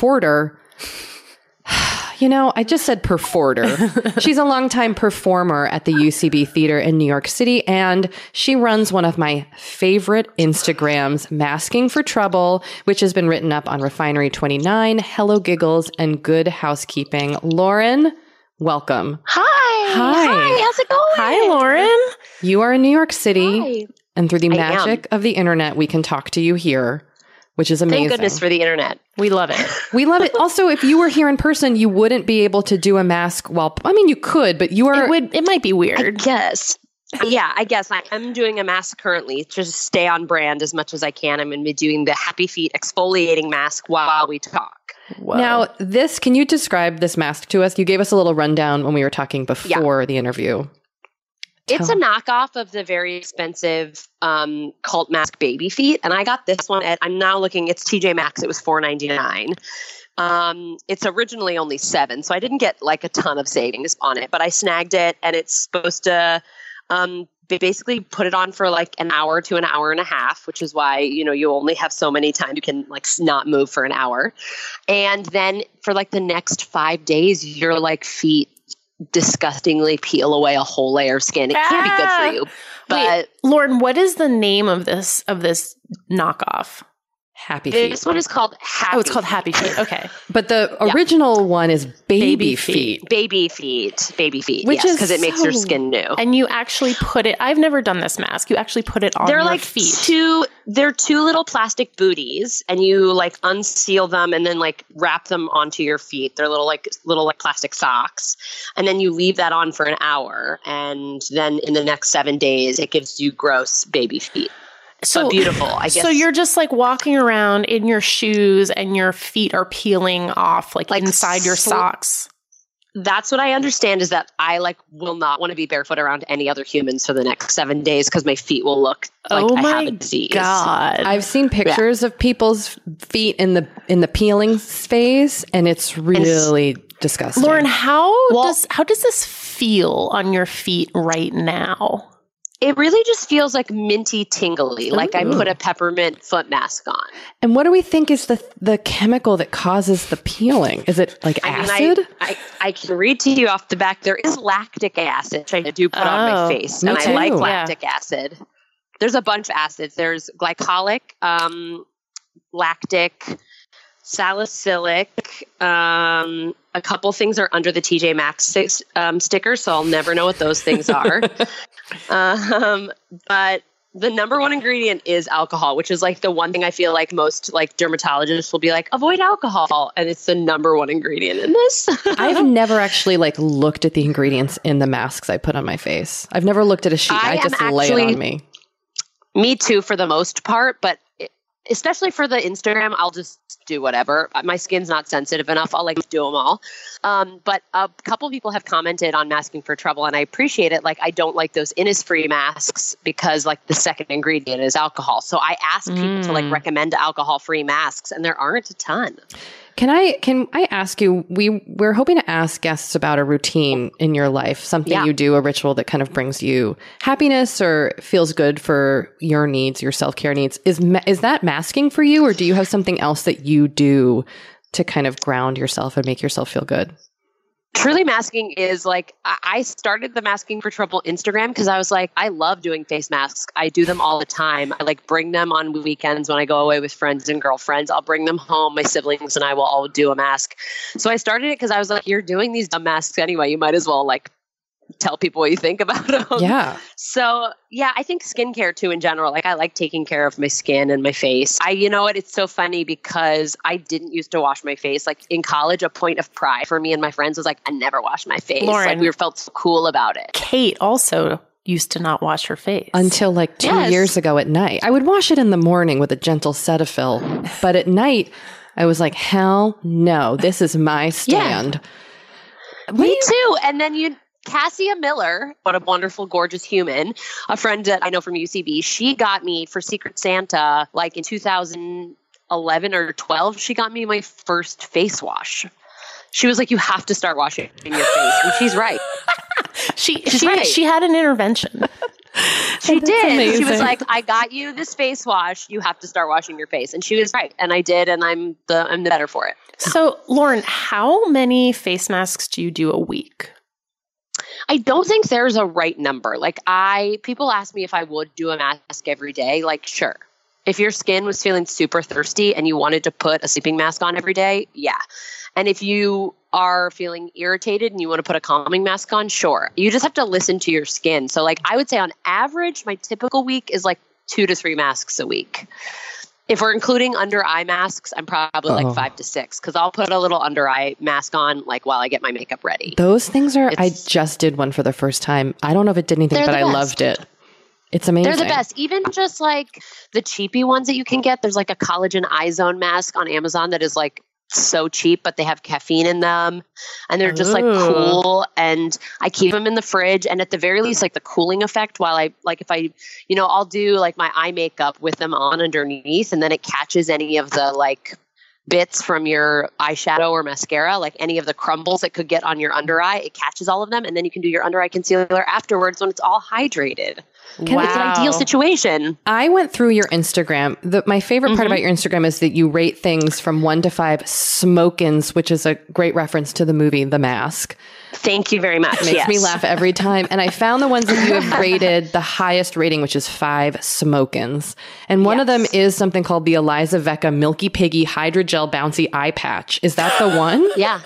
You know, I just said performer. She's a longtime performer at the UCB Theater in New York City, and she runs one of my favorite Instagrams, Masking for Trouble, which has been written up on Refinery 29, Hello Giggles, and Good Housekeeping. Lauren, welcome. Hi. How's it going? Hi, Lauren. You are in New York City, Hi. And through the magic of the internet, we can talk to you here, which is amazing. Thank goodness for the internet. We love it. We love it. Also, if you were here in person, you wouldn't be able to do a mask while, I mean, you could, but you are. It might be weird. Yes. Yeah, I guess I'm doing a mask currently to just stay on brand as much as I can. I'm going to be doing the Happy Feet exfoliating mask while we talk. Whoa. Now, can you describe this mask to us? You gave us a little rundown when we were talking before the interview. It's a knockoff of the very expensive cult mask Baby Feet. And I got this one I'm now looking, it's TJ Maxx. It was $4.99. It's originally only $7. So I didn't get like a ton of savings on it, but I snagged it and it's supposed to basically put it on for like an hour to an hour and a half, which is why, you only have so many times you can like not move for an hour. And then for like the next 5 days, your like feet disgustingly peel away a whole layer of skin. It can be good for you. But wait, Lauren, what is the name of this knockoff? Happy Feet. This one is called Happy. Oh, it's called Happy Feet. Okay. But the original one is Baby Feet. Baby Feet. Which is because it makes your skin new. And you actually put it, I've never done this mask. You actually put it on your feet. They're two little plastic booties and you like unseal them and then like wrap them onto your feet. They're little plastic socks. And then you leave that on for an hour. And then in the next 7 days, it gives you gross baby feet. So beautiful, I guess. So you're just like walking around in your shoes and your feet are peeling off like inside your socks. That's what I understand is that I will not want to be barefoot around any other humans for the next 7 days because my feet will look like I have a disease. God. I've seen pictures of people's feet in the peeling phase and it's really disgusting. Lauren, how does this feel on your feet right now? It really just feels like minty tingly, like I put a peppermint foot mask on. And what do we think is the chemical that causes the peeling? Is it like acid? I can read to you off the back. There is lactic acid, which I do put on my face. And I like lactic acid. There's a bunch of acids. There's glycolic, lactic, salicylic. A couple things are under the TJ Maxx sticker, so I'll never know what those things are. But the number one ingredient is alcohol, which is like the one thing I feel like most like dermatologists will be like, avoid alcohol. And it's the number one ingredient in this. I've never actually like looked at the ingredients in the masks I put on my face. I've never looked at a sheet. I just lay it on me. Me too, for the most part. But especially for the Instagram, I'll just do whatever. My skin's not sensitive enough. I'll like do them all. But a couple people have commented on Masking for Trouble, and I appreciate it. Like, I don't like those Innisfree masks because like the second ingredient is alcohol. So I ask people to like recommend alcohol-free masks, and there aren't a ton. Can I ask you, we're hoping to ask guests about a routine in your life, something you do, a ritual that kind of brings you happiness or feels good for your needs, your self-care needs. Is that masking for you, or do you have something else that you do to kind of ground yourself and make yourself feel good? Truly, masking is like, I started the Masking for Trouble Instagram because I was like, I love doing face masks. I do them all the time. I like bring them on weekends when I go away with friends and girlfriends. I'll bring them home. My siblings and I will all do a mask. So I started it because I was like, you're doing these dumb masks anyway. You might as well like tell people what you think about them. Yeah. So yeah, I think skincare too in general. Like, I like taking care of my skin and my face. You know what? It's so funny because I didn't used to wash my face. Like in college, a point of pride for me and my friends was like, I never wash my face. Lauren, like we felt so cool about it. Kate also used to not wash her face. Until like 2 years ago at night. I would wash it in the morning with a gentle Cetaphil. But at night, I was like, hell no, this is my stand. Yeah. Me too. And then Cassia Miller, what a wonderful, gorgeous human, a friend that I know from UCB, she got me for Secret Santa, like in 2011 or 12, she got me my first face wash. She was like, you have to start washing your face. And she's right. She's right. She had an intervention. She did. Amazing. She was like, I got you this face wash. You have to start washing your face. And she was right. And I did. And I'm the better for it. So, Lauren, how many face masks do you do a week? I don't think there's a right number. Like people ask me if I would do a mask every day. Like, sure. If your skin was feeling super thirsty and you wanted to put a sleeping mask on every day, yeah. And if you are feeling irritated and you want to put a calming mask on, sure. You just have to listen to your skin. So like, I would say on average, my typical week is like 2 to 3 masks a week. If we're including under eye masks, I'm probably like 5 to 6 because I'll put a little under eye mask on like while I get my makeup ready. Those things I just did one for the first time. I don't know if it did anything, but I loved it. It's amazing. They're the best. Even just like the cheapy ones that you can get. There's like a collagen eye zone mask on Amazon that is like so cheap, but they have caffeine in them and they're just like cool. And I keep them in the fridge. And at the very least, like the cooling effect while I'll do like my eye makeup with them on underneath. And then it catches any of the like bits from your eyeshadow or mascara, like any of the crumbles that could get on your under eye, it catches all of them. And then you can do your under eye concealer afterwards when it's all hydrated. It's an ideal situation. I went through your Instagram. My favorite part about your Instagram is that you rate things from 1 to 5 smoke-ins, which is a great reference to the movie The Mask. Thank you very much. It makes me laugh every time. And I found the ones that you have rated the highest rating, which is 5 smoke-ins. And one of them is something called the Eliza Vecca Milky Piggy Hydrogel Bouncy Eye Patch. Is that the one? Yeah.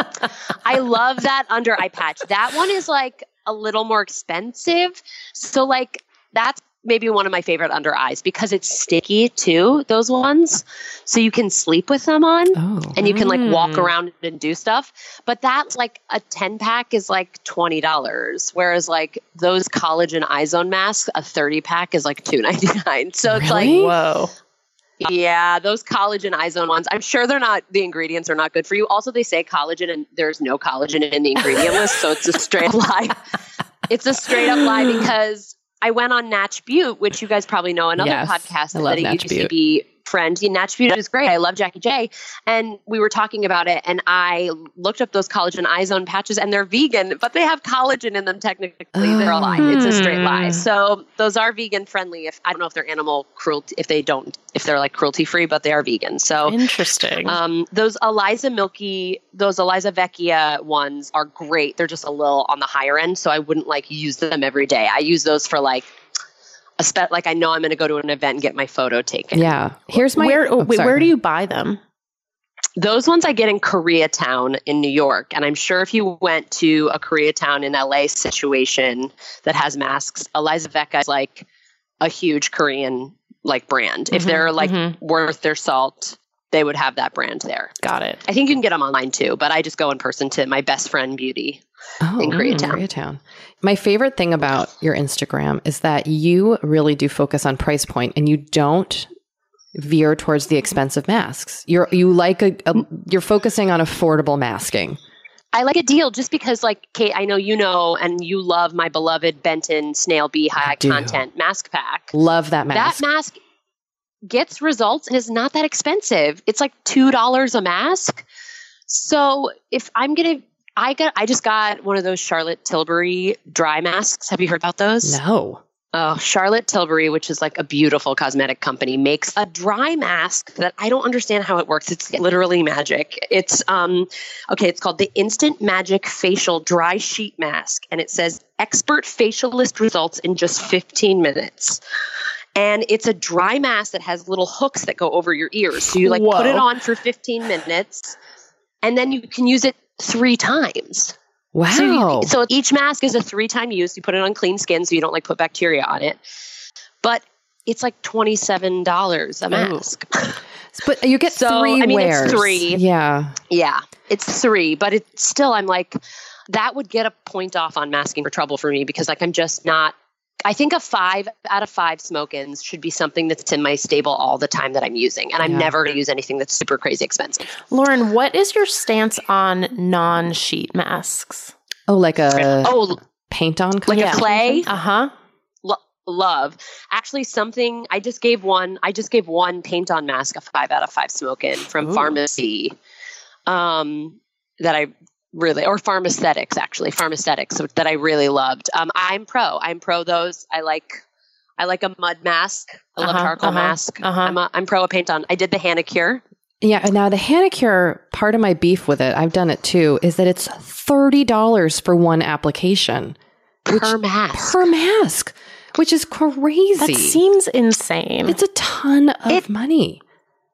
I love that under eye patch. That one is like a little more expensive. So like that's maybe one of my favorite under eyes because it's sticky too, those ones. So you can sleep with them on and you can like walk around and do stuff. But that's like a 10 pack is like $20. Whereas like those collagen eye zone masks, a 30 pack is like $2.99. So it's like, whoa. Yeah, those collagen eye zone ones. I'm sure the ingredients are not good for you. Also, they say collagen and there's no collagen in the ingredient list. So it's a straight up lie. It's a straight up lie because I went on Natch Butte, which you guys probably know, another podcast that a UCB friend. Natch Butte is great. I love Jackie J. And we were talking about it and I looked up those collagen eye zone patches and they're vegan, but they have collagen in them technically. They're a lie. It's a straight lie. So those are vegan friendly. I don't know if they're animal cruelty, if they're like cruelty free, but they are vegan. So interesting. Those Eliza Vecchia ones are great. They're just a little on the higher end. So I wouldn't like use them every day. I use those for like I know I'm going to go to an event and get my photo taken. Yeah. Here's my... Where do you buy them? Those ones I get in Koreatown in New York. And I'm sure if you went to a Koreatown in LA situation that has masks, Eliza Vecca is like a huge Korean like brand. If they're like worth their salt, they would have that brand there. Got it. I think you can get them online too, but I just go in person to my best friend Beauty in Koreatown. My favorite thing about your Instagram is that you really do focus on price point and you don't veer towards the expensive masks. You're focusing on affordable masking. I like a deal just because, like, Kate, I know you know, and you love my beloved Benton Snail Bee High Content Mask Pack. Love that mask. That mask gets results and is not that expensive. It's like $2 a mask. So if I'm going to, I just got one of those Charlotte Tilbury dry masks. Have you heard about those? No. Oh, Charlotte Tilbury, which is like a beautiful cosmetic company, makes a dry mask that I don't understand how it works. It's literally magic. It's it's called the Instant Magic Facial Dry Sheet Mask, and it says expert facialist results in just 15 minutes. And it's a dry mask that has little hooks that go over your ears. So you put it on for 15 minutes, and then you can use it 3 times. Wow. So each mask is a 3-time use. You put it on clean skin so you don't put bacteria on it. But it's like $27 a mask. But you get 3 wears. It's 3. Yeah. Yeah, it's 3. But it's still, I'm like, that would get a point off on masking for trouble for me because I'm just not. I think a 5 out of 5 smoke-ins should be something that's in my stable all the time that I'm using. And I'm never going to use anything that's super crazy expensive. Lauren, what is your stance on non-sheet masks? Oh, like a paint-on kind of clay? Uh-huh. Love. Actually, I just gave one paint-on mask a 5 out of 5 smoke-in from Pharmacy that I really, or Pharmaesthetics, that I really loved. I'm pro those. I like a mud mask. I love charcoal mask. I'm pro a paint on. I did the Hanacure. Yeah. Now the Hanacure, part of my beef with it, I've done it too, is that it's $30 for one application. Per mask. Which is crazy. That seems insane. It's a ton of money.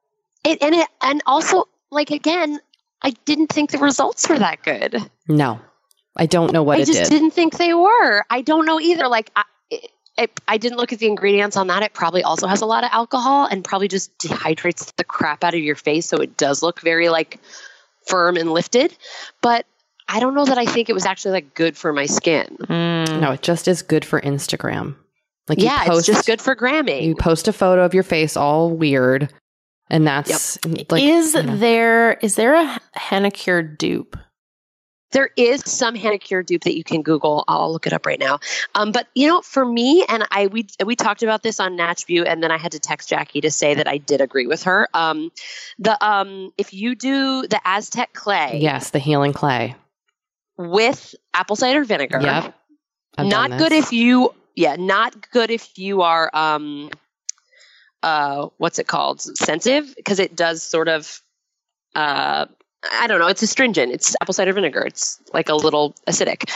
And also, again, I didn't think the results were that good. No, I don't know what it did. I just didn't think they were. I don't know either. I didn't look at the ingredients on that. It probably also has a lot of alcohol and probably just dehydrates the crap out of your face. So it does look very firm and lifted. But I don't know that I think it was actually good for my skin. No, it just is good for Instagram. It's just good for gramming. You post a photo of your face all weird. And that's is there a Hanacure dupe? There is some Hanacure dupe that you can Google. I'll look it up right now. But for me, and we talked about this on Natch View, and then I had to text Jackie to say that I did agree with her. If you do the Aztec clay, yes, the healing clay with apple cider vinegar. Yep, not good if you are what's it called? Sensitive, because it does sort of, I don't know. It's astringent. It's apple cider vinegar. It's a little acidic.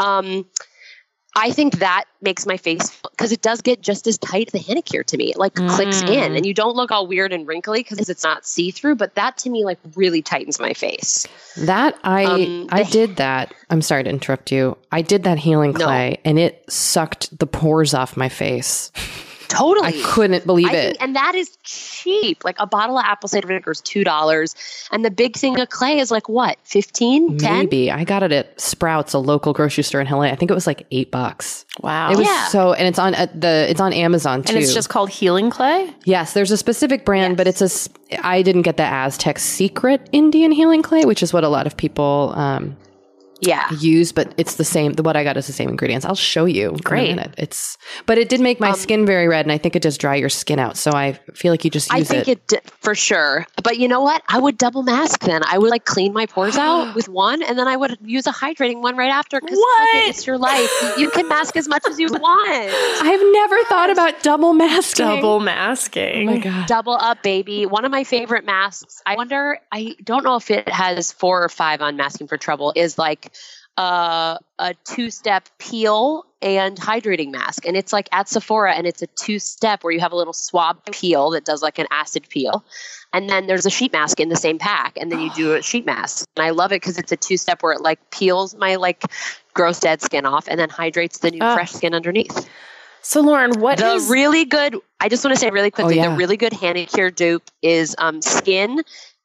I think that makes my face, because it does get just as tight as the Hanacure to me. It clicks in, and you don't look all weird and wrinkly because it's not see-through. But that to me really tightens my face. That I did that. I'm sorry to interrupt you. I did that healing clay, and it sucked the pores off my face. Totally. I couldn't believe it. And that is cheap. A bottle of apple cider vinegar is $2. And the big thing of clay is what? 15? 10? Maybe. I got it at Sprouts, a local grocery store in LA. I think it was $8. Wow. It was and it's on Amazon too. And it's just called healing clay? Yes, there's a specific brand, but I didn't get the Aztec Secret Indian healing clay, which is what a lot of people use, but it's the same. What I got is the same ingredients. I'll show you. Great. In a minute. But it did make my skin very red, and I think it does dry your skin out. So I feel like you just use it. I think it did, for sure. But you know what? I would double mask then. I would clean my pores out with one, and then I would use a hydrating one right after. Because it's your life. You can mask as much as you want. I've never thought about double masking. Double masking. Oh my God. Double up, baby. One of my favorite masks. I don't know if it has 4 or 5 on Masking for Trouble, is a 2-step peel and hydrating mask. And it's at Sephora, and it's a 2-step where you have a little swab peel that does an acid peel. And then there's a sheet mask in the same pack. And then you do a sheet mask. And I love it because it's a 2-step where it peels my gross dead skin off and then hydrates the new fresh skin underneath. So Lauren, what is really good? I just want to say really quickly, the really good Hanicure dupe is Skin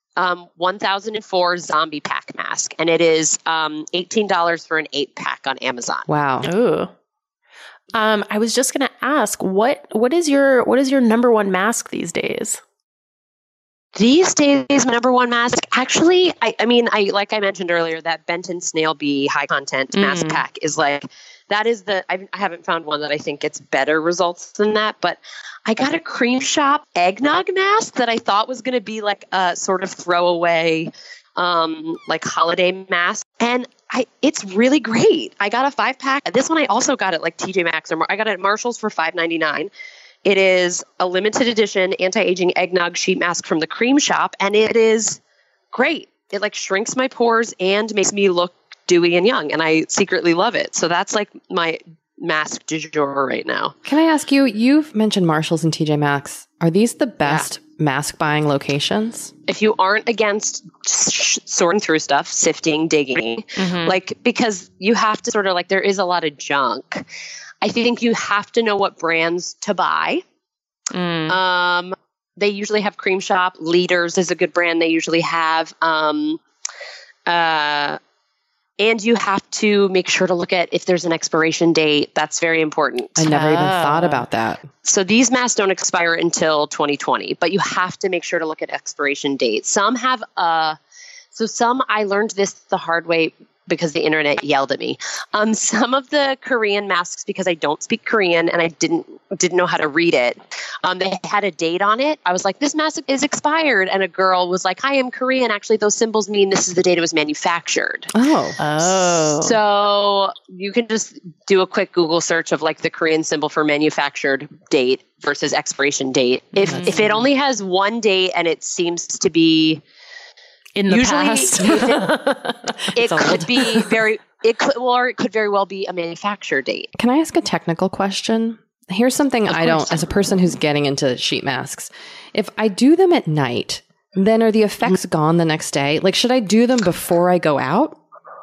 1004 Zombie Pack Mask, and it is $18 for an 8-pack on Amazon. Wow. Ooh. I was just going to ask, what is your number one mask these days? These days, my number one mask, actually, I mean, like I mentioned earlier, that Benton Snail Bee high content mask pack is like, that is I haven't found one that I think gets better results than that, but I got a Cream Shop eggnog mask that I thought was going to be like a sort of throwaway, like holiday mask. And it's really great. I got a 5-pack. This one I also got at like TJ Maxx, or I got it at Marshall's for $5.99. It is a limited edition anti-aging eggnog sheet mask from the Cream Shop, and it is great. It like shrinks my pores and makes me look dewy and young, and I secretly love it. So that's like my mask du jour right now. Can I ask you, you've mentioned Marshall's and TJ Maxx. Are these the best mask buying locations? If you aren't against sorting through stuff, sifting, digging, like, because you have to sort of like, there is a lot of junk. I think you have to know what brands to buy. They usually have Cream Shop. Leaders is a good brand. They usually have, and you have to make sure to look at if there's an expiration date. That's very important. I never even thought about that. So these masks don't expire until 2020, but you have to make sure to look at expiration dates. Some have, some I learned this the hard way because the internet yelled at me. Some of the Korean masks, because I don't speak Korean and I didn't know how to read it, they had a date on it. I was like, this mask is expired. And a girl was like, hi, I'm Korean. Actually, those symbols mean this is the date it was manufactured. Oh. So you can just do a quick Google search of like the Korean symbol for manufactured date versus expiration date. If it only has one date and it seems to be in the past, it could be it could very well be a manufacture date. Can I ask a technical question? Here's something I don't, as a person who's getting into sheet masks, if I do them at night, then are the effects gone the next day? Like, should I do them before I go out?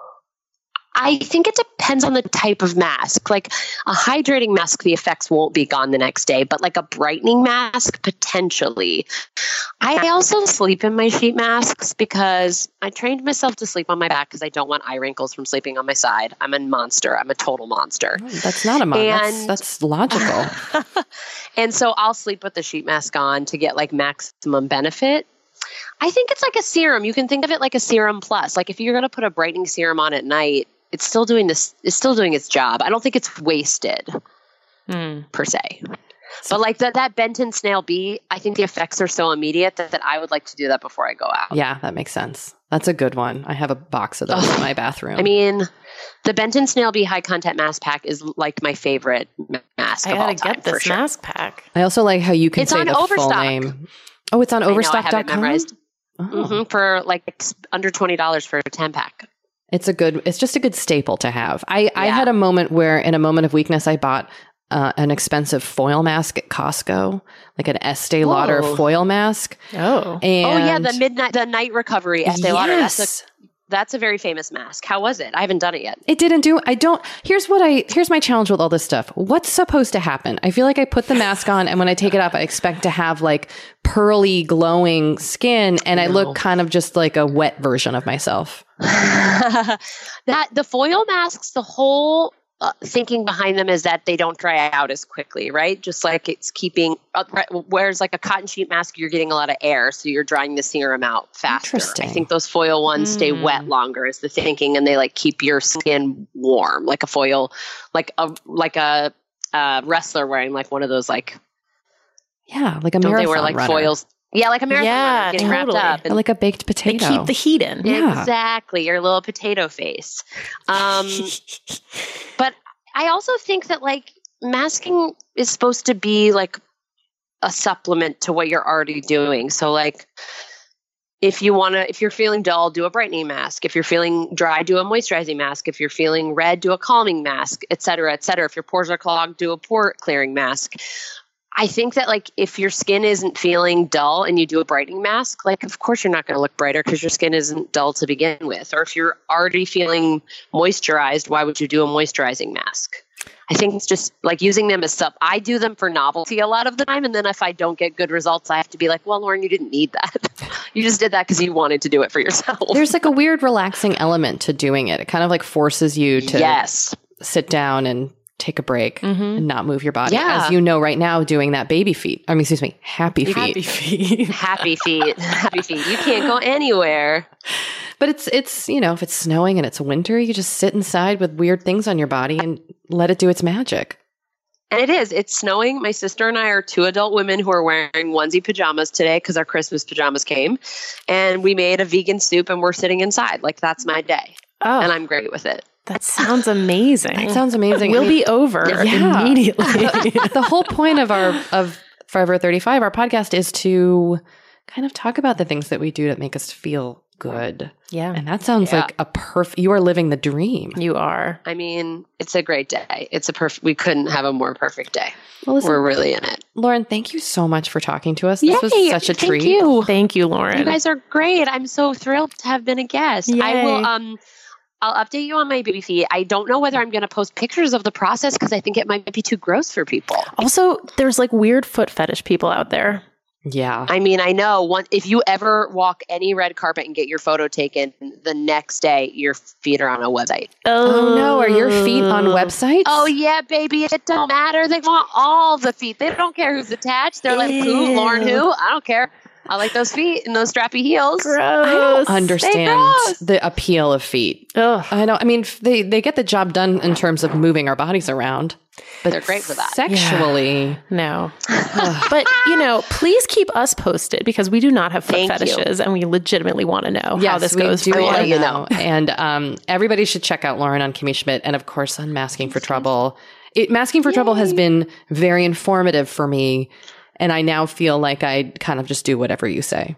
I think it depends on the type of mask. Like a hydrating mask, the effects won't be gone the next day, but like a brightening mask, potentially. I also sleep in my sheet masks because I trained myself to sleep on my back because I don't want eye wrinkles from sleeping on my side. I'm a monster. I'm a total monster. Oh, that's not a monster. That's logical. And so I'll sleep with the sheet mask on to get like maximum benefit. I think it's like a serum. You can think of it like a serum plus. Like if you're going to put a brightening serum on at night, it's still doing its job. I don't think it's wasted per se. But like that Benton Snail Bee, I think the effects are so immediate that I would like to do that before I go out. Yeah, that makes sense. That's a good one. I have a box of those in my bathroom. I mean, the Benton Snail Bee High Content Mask Pack is like my favorite mask of all time. I gotta get this mask pack. I also like how you can say on the Overstock. Full name. Oh, it's on Overstock.com? I have it memorized. For like under $20 for a 10-pack. It's just a good staple to have. I had a moment where in a moment of weakness, I bought an expensive foil mask at Costco, like an Estee Lauder foil mask. Oh. And the night recovery Estee Lauder. That's a very famous mask. How was it? I haven't done it yet. It didn't do, here's my challenge with all this stuff. What's supposed to happen? I feel like I put the mask on and when I take it off, I expect to have like pearly glowing skin and I look kind of just like a wet version of myself. The foil masks, the whole thinking behind them is that they don't dry out as quickly, right? Just like it's keeping, whereas like a cotton sheet mask, you're getting a lot of air, so you're drying the serum out faster. I think those foil ones stay wet longer is the thinking, and they like keep your skin warm, like a foil, like a wrestler wearing like one of those like, like a don't marathon they wear like runner. foils? Yeah, like a marathon runner getting wrapped up. And like a baked potato. They keep the heat in. Yeah. Exactly. Your little potato face. But I also think that like masking is supposed to be like a supplement to what you're already doing. So like if you're feeling dull, do a brightening mask. If you're feeling dry, do a moisturizing mask. If you're feeling red, do a calming mask, et cetera, et cetera. If your pores are clogged, do a pore clearing mask. I think that like if your skin isn't feeling dull and you do a brightening mask, like of course you're not going to look brighter because your skin isn't dull to begin with. Or if you're already feeling moisturized, why would you do a moisturizing mask? I think it's just like using them as I do them for novelty a lot of the time. And then if I don't get good results, I have to be like, well, Lauren, you didn't need that. You just did that because you wanted to do it for yourself. There's like a weird relaxing element to doing it. It kind of like forces you to sit down and take a break and not move your body. Yeah. As you know right now, doing that baby feet. I mean, excuse me, happy feet. Happy feet. Happy feet. You can't go anywhere. But it's you know, if it's snowing and it's winter, you just sit inside with weird things on your body and let it do its magic. And it is. It's snowing. My sister and I are 2 adult women who are wearing onesie pajamas today because our Christmas pajamas came. And we made a vegan soup and we're sitting inside. Like, that's my day. Oh. And I'm great with it. That sounds amazing. That sounds amazing. We'll be over immediately. The whole point of Forever 35, our podcast, is to kind of talk about the things that we do that make us feel good. Yeah. And that sounds like you are living the dream. You are. I mean, it's a great day. We couldn't have a more perfect day. Well, listen, we're really in it. Lauren, thank you so much for talking to us. This was such a treat. Thank you, Lauren. You guys are great. I'm so thrilled to have been a guest. Yay. I will I'll update you on my baby feet. I don't know whether I'm going to post pictures of the process because I think it might be too gross for people. Also, there's like weird foot fetish people out there. Yeah. I mean, I know if you ever walk any red carpet and get your photo taken, the next day your feet are on a website. Oh no, are your feet on websites? Oh yeah, baby. It don't matter. They want all the feet. They don't care who's attached. They're like, who? Lauren who? I don't care. I like those feet and those strappy heels. Gross. I don't understand the appeal of feet. Ugh. I don't. I mean, they get the job done in terms of moving our bodies around, but they're great for that. Sexually, no. But please keep us posted because we do not have foot fetishes, and we legitimately want to know how this goes for you. And everybody should check out Lauren on Kimmy Schmidt, and of course on Masking for Trouble. Masking for Trouble has been very informative for me. And I now feel like I kind of just do whatever you say.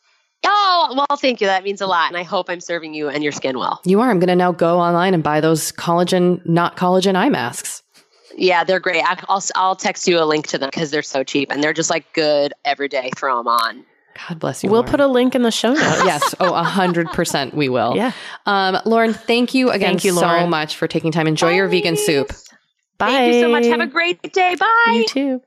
Oh, well, thank you. That means a lot. And I hope I'm serving you and your skin well. You are. I'm going to now go online and buy those not collagen eye masks. Yeah, they're great. I'll text you a link to them because they're so cheap. And they're just like good every day. Throw them on. God bless you, We'll Lauren. put a link in the show notes. Yes. 100% we will. Yeah. Lauren, thank you again so much for taking time. Enjoy your vegan soup. Bye. Thank you so much. Have a great day. Bye. You too.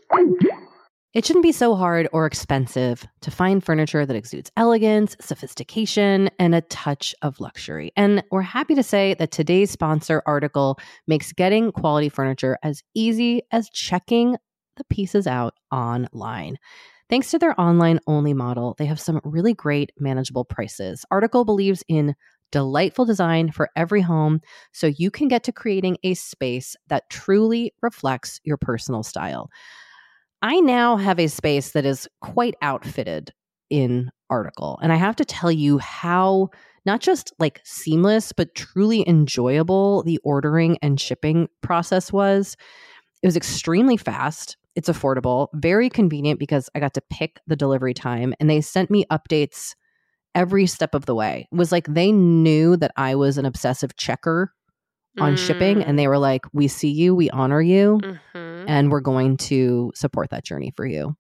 It shouldn't be so hard or expensive to find furniture that exudes elegance, sophistication, and a touch of luxury. And we're happy to say that today's sponsor, Article, makes getting quality furniture as easy as checking the pieces out online. Thanks to their online-only model, they have some really great manageable prices. Article believes in delightful design for every home, so you can get to creating a space that truly reflects your personal style. I now have a space that is quite outfitted in Article. And I have to tell you how not just like seamless, but truly enjoyable the ordering and shipping process was. It was extremely fast. It's affordable, very convenient because I got to pick the delivery time and they sent me updates every step of the way. It was like they knew that I was an obsessive checker on shipping and they were like, we see you, we honor you, and we're going to support that journey for you.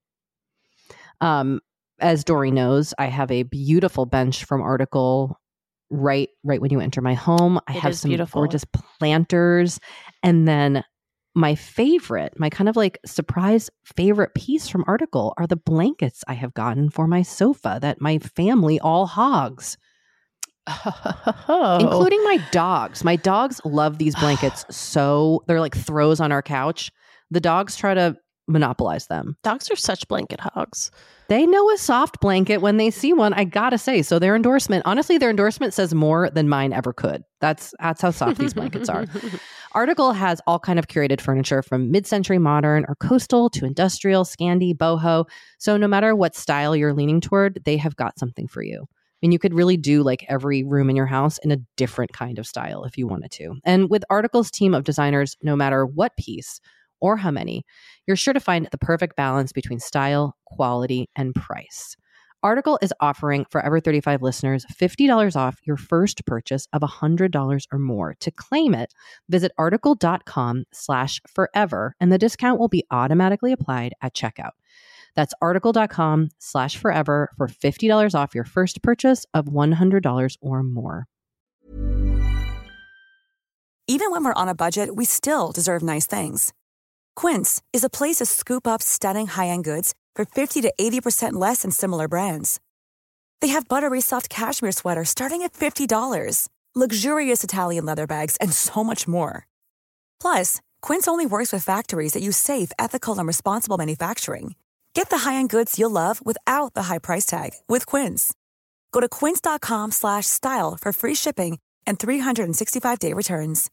As Dory knows, I have a beautiful bench from Article right when you enter my home. I have some gorgeous planters, and then my kind of like surprise favorite piece from Article are the blankets I have gotten for my sofa that my family all hogs. Including my dogs. My dogs love these blankets so they're like throws on our couch. The dogs try to monopolize them. Dogs are such blanket hogs. They know a soft blanket when they see one, I gotta say. So their endorsement says more than mine ever could. That's how soft these blankets are. Article has all kind of curated furniture from mid-century modern or coastal to industrial, Scandi, boho. So no matter what style you're leaning toward, they have got something for you. And you could really do like every room in your house in a different kind of style if you wanted to. And with Article's team of designers, no matter what piece or how many, you're sure to find the perfect balance between style, quality, and price. Article is offering Forever 35 listeners $50 off your first purchase of $100 or more. To claim it, visit article.com/forever, and the discount will be automatically applied at checkout. That's article.com/forever for $50 off your first purchase of $100 or more. Even when we're on a budget, we still deserve nice things. Quince is a place to scoop up stunning high-end goods for 50 to 80% less than similar brands. They have buttery soft cashmere sweaters starting at $50, luxurious Italian leather bags, and so much more. Plus, Quince only works with factories that use safe, ethical, and responsible manufacturing. Get the high-end goods you'll love without the high price tag with Quince. Go to quince.com/style for free shipping and 365-day returns.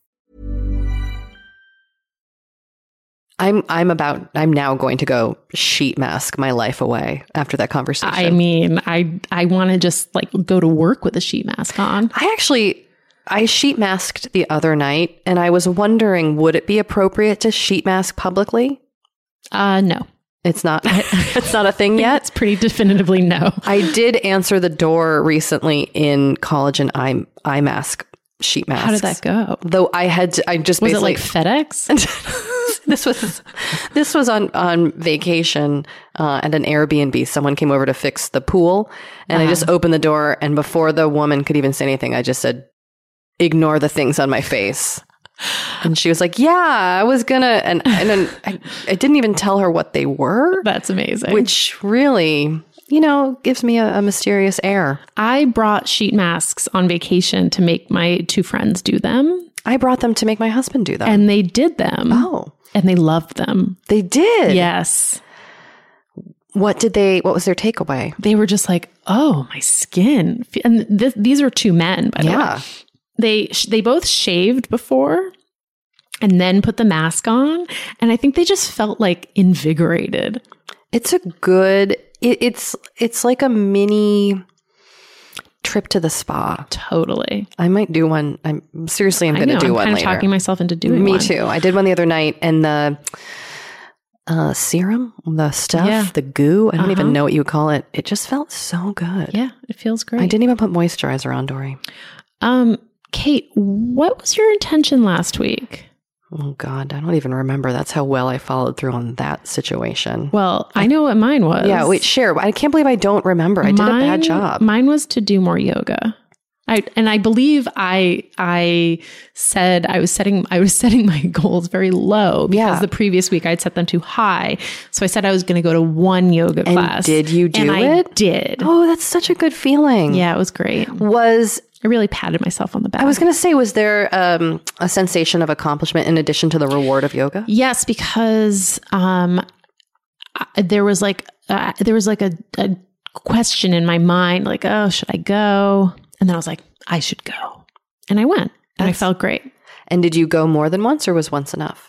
I'm now going to go sheet mask my life away after that conversation. I mean, I want to just like go to work with a sheet mask on. I sheet masked the other night, and I was wondering, would it be appropriate to sheet mask publicly? No. It's not. It's not a thing yet. It's pretty definitively no. I did answer the door recently in college, and I mask sheet masks. How did that go? Though I just was basically, it like FedEx? This was on vacation at an Airbnb. Someone came over to fix the pool, and I just opened the door, and before the woman could even say anything, I just said, "Ignore the things on my face." And she was like, "Yeah, I was gonna," and then I didn't even tell her what they were. That's amazing. Which really, gives me a mysterious air. I brought sheet masks on vacation to make my two friends do them. I brought them to make my husband do them. And they did them. Oh. And they loved them. They did? Yes. What was their takeaway? They were just like, oh, my skin. And these are two men, by the way. They both shaved before and then put the mask on. And I think they just felt like invigorated. It's a good, it's like a mini trip to the spa. Totally. I might do one. I'm going to do one later. I'm kind of talking myself into doing one. Me too. I did one the other night, and the serum, the stuff, the goo, I don't even know what you would call it. It just felt so good. Yeah, it feels great. I didn't even put moisturizer on, Dory. Kate, what was your intention last week? Oh, God, I don't even remember. That's how well I followed through on that situation. Well, I know what mine was. Yeah, wait, share. I can't believe I don't remember. I did a bad job. Mine was to do more yoga. I believe I said I was setting my goals very low because the previous week I'd set them too high. So I said I was going to go to one yoga class. Did you do it? I did. Oh, that's such a good feeling. Yeah, it was great. I really patted myself on the back. I was going to say, was there a sensation of accomplishment in addition to the reward of yoga? Yes, because there was like a question in my mind, like, oh, should I go? And then I was like, I should go. And I went, and I felt great. And did you go more than once, or was once enough?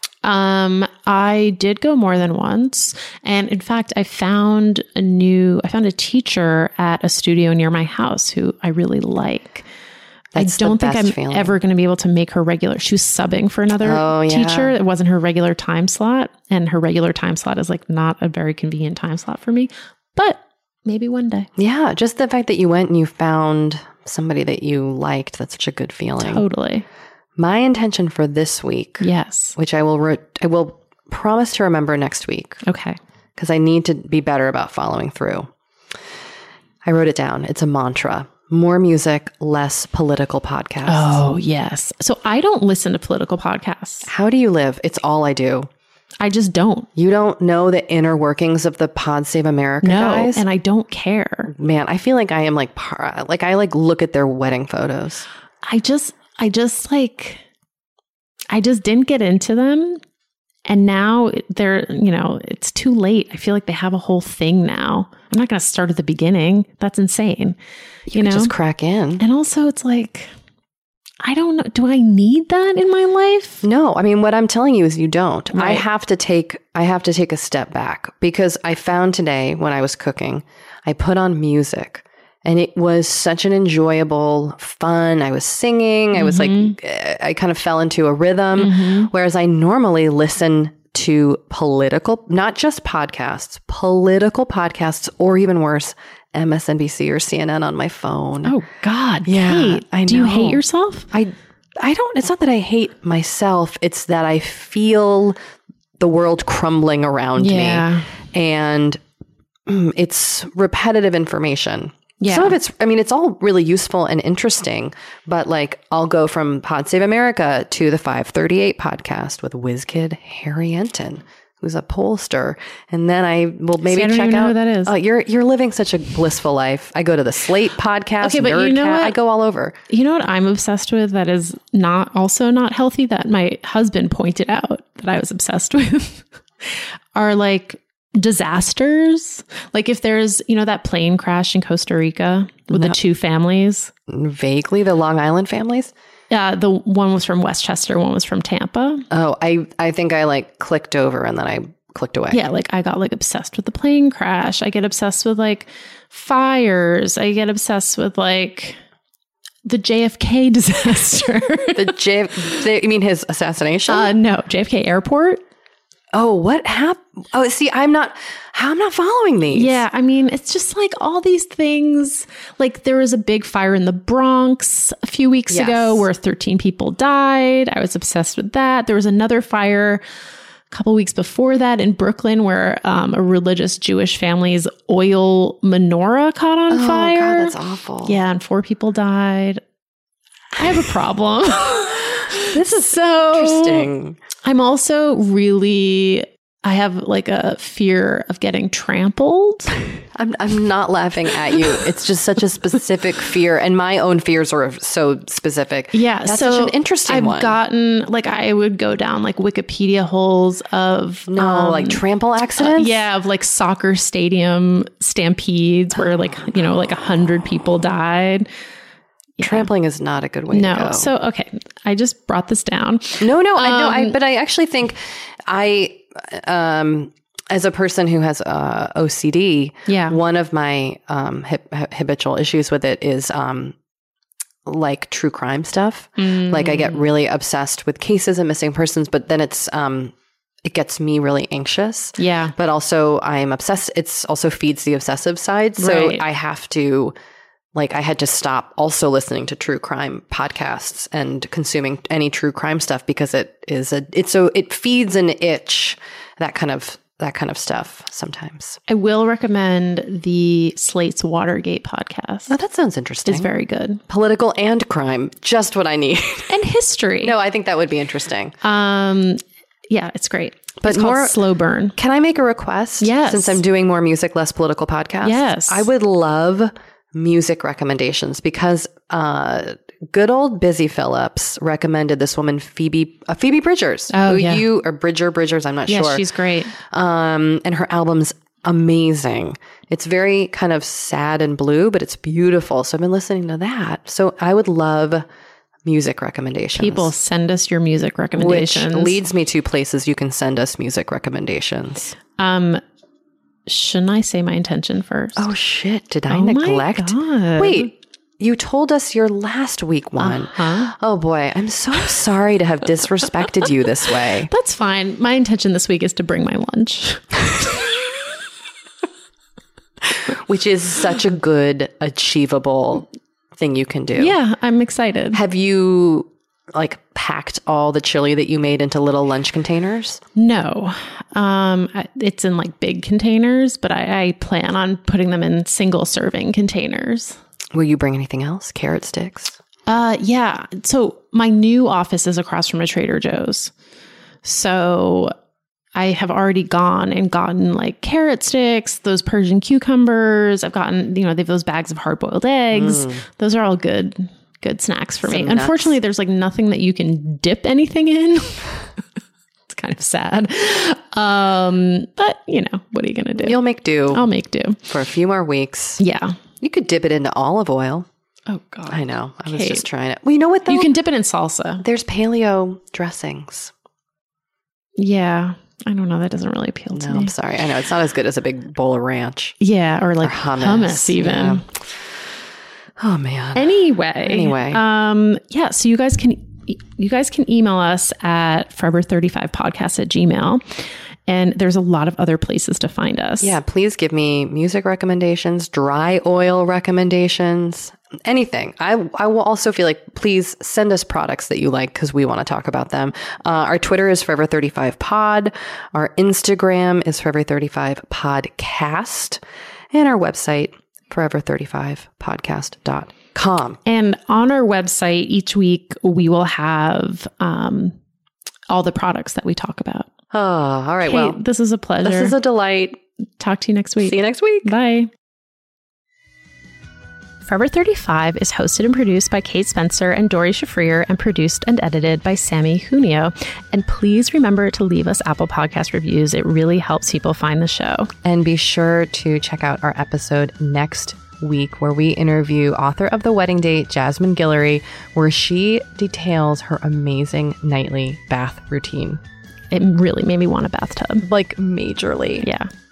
I did go more than once. And in fact, I found a teacher at a studio near my house who I really like. That's I don't think I'm feeling. ever going to be able to make her regular. She was subbing for another teacher. It wasn't her regular time slot. And her regular time slot is like not a very convenient time slot for me. But maybe one day. Yeah. Just the fact that you went and you found somebody that you liked. That's such a good feeling. Totally. My intention for this week. Yes. Which I will promise to remember next week. Okay. Because I need to be better about following through. I wrote it down. It's a mantra. More music, less political podcasts. Oh, yes. So I don't listen to political podcasts. How do you live? It's all I do. I just don't. You don't know the inner workings of the Pod Save America guys? And I don't care. Man, I feel like I am I look at their wedding photos. I just didn't get into them. And now they're, it's too late. I feel like they have a whole thing now. I'm not going to start at the beginning. That's insane. You know, just crack in. And also it's like, I don't know. Do I need that in my life? No. I mean, what I'm telling you is you don't. Right. I have to take a step back because I found today when I was cooking, I put on music. And it was such an enjoyable, fun. I was singing. I was I kind of fell into a rhythm. Whereas I normally listen to political, not just podcasts, political podcasts, or even worse, MSNBC or CNN on my phone. Oh God. Yeah. Kate, do you hate yourself? I don't, it's not that I hate myself. It's that I feel the world crumbling around me. And it's repetitive information. Yeah. Some of it's all really useful and interesting, but like I'll go from Pod Save America to the 538 podcast with WizKid Harry Enton, who's a pollster. And then I will maybe I don't check even know out who that is. Oh, you're living such a blissful life. I go to the Slate podcast, Okay, but Nerdcat. you know what? I go all over. You know what I'm obsessed with that is not healthy, that my husband pointed out that I was obsessed with are like disasters. Like if there's, that plane crash in Costa Rica with the two families. Vaguely, the Long Island families? The one was from Westchester, one was from Tampa. Oh, I think I like clicked over and then I clicked away. Yeah, like I got like obsessed with the plane crash. I get obsessed with like fires. I get obsessed with like the JFK disaster. You mean his assassination? No, JFK Airport. Oh, what happened? Oh, see, I'm not following these. Yeah, I mean, it's just like all these things. Like there was a big fire in the Bronx a few weeks ago where 13 people died. I was obsessed with that. There was another fire a couple weeks before that in Brooklyn where a religious Jewish family's oil menorah caught on fire. God, that's awful. Yeah, and 4 people died. I have a problem. This is so interesting. I'm also I have like a fear of getting trampled. I'm not laughing at you. It's just such a specific fear. And my own fears are so specific. Yeah. That's so such an interesting one. I've gotten, like, I would go down like Wikipedia holes of like trample accidents. Of like soccer stadium stampedes where like 100 people died. Yeah. Trampling is not a good way to go. So, okay. I just brought this down. No, but I actually think as a person who has OCD, one of my habitual issues with it is like true crime stuff. Like I get really obsessed with cases and missing persons, but then it gets me really anxious. Yeah. But also I'm obsessed. It's also feeds the obsessive side. So I have to... Like I had to stop also listening to true crime podcasts and consuming any true crime stuff because it feeds an itch, that kind of stuff sometimes. I will recommend the Slate's Watergate podcast. Oh, that sounds interesting. It's very good. Political and crime, just what I need. And history. No, I think that would be interesting. Yeah, it's great. But it's called Slow Burn. Can I make a request? Yes. Since I'm doing more music, less political podcasts. Yes. I would love music recommendations because good old Busy Phillips recommended this woman Phoebe Bridgers. Or Bridgers, I'm not sure. Yeah, she's great. And her album's amazing. It's very kind of sad and blue, but it's beautiful. So I've been listening to that. So I would love music recommendations. People send us your music recommendations. Which leads me to places you can send us music recommendations. Shouldn't I say my intention first? Oh, shit. Did I neglect? My God. Wait, you told us your last week one. Uh-huh. Oh, boy. I'm so sorry to have disrespected you this way. That's fine. My intention this week is to bring my lunch. Which is such a good, achievable thing you can do. Yeah, I'm excited. Have you packed all the chili that you made into little lunch containers? No. It's in big containers, but I plan on putting them in single serving containers. Will you bring anything else? Carrot sticks? Yeah. So my new office is across from a Trader Joe's. So I have already gone and gotten carrot sticks, those Persian cucumbers. I've gotten, they have those bags of hard-boiled eggs. Those are all good snacks for me. Nuts. Unfortunately, there's nothing that you can dip anything in. It's kind of sad. But what are you going to do? You'll make do. I'll make do. For a few more weeks. Yeah. You could dip it into olive oil. Oh, God. I know. I was just trying it. Well, you know what, though? You can dip it in salsa. There's paleo dressings. Yeah. I don't know. That doesn't really appeal to me. I'm sorry. I know. It's not as good as a big bowl of ranch. Yeah. Or hummus even. Yeah. Oh, man. Anyway. Yeah. So you guys can email us at forever35podcast@gmail.com. And there's a lot of other places to find us. Yeah. Please give me music recommendations, dry oil recommendations, anything. I will also feel please send us products that you like because we want to talk about them. Our Twitter is forever35pod. Our Instagram is forever35podcast. And our website, forever35podcast.com. And on our website, each week, we will have all the products that we talk about. Oh, all right. Kate, well, this is a pleasure. This is a delight. Talk to you next week. See you next week. Bye. Forever 35 is hosted and produced by Kate Spencer and Dori Shafrir and produced and edited by Sammy Junio. And please remember to leave us Apple Podcast reviews. It really helps people find the show. And be sure to check out our episode next week where we interview author of The Wedding Date, Jasmine Guillory, where she details her amazing nightly bath routine. It really made me want a bathtub. Like majorly. Yeah.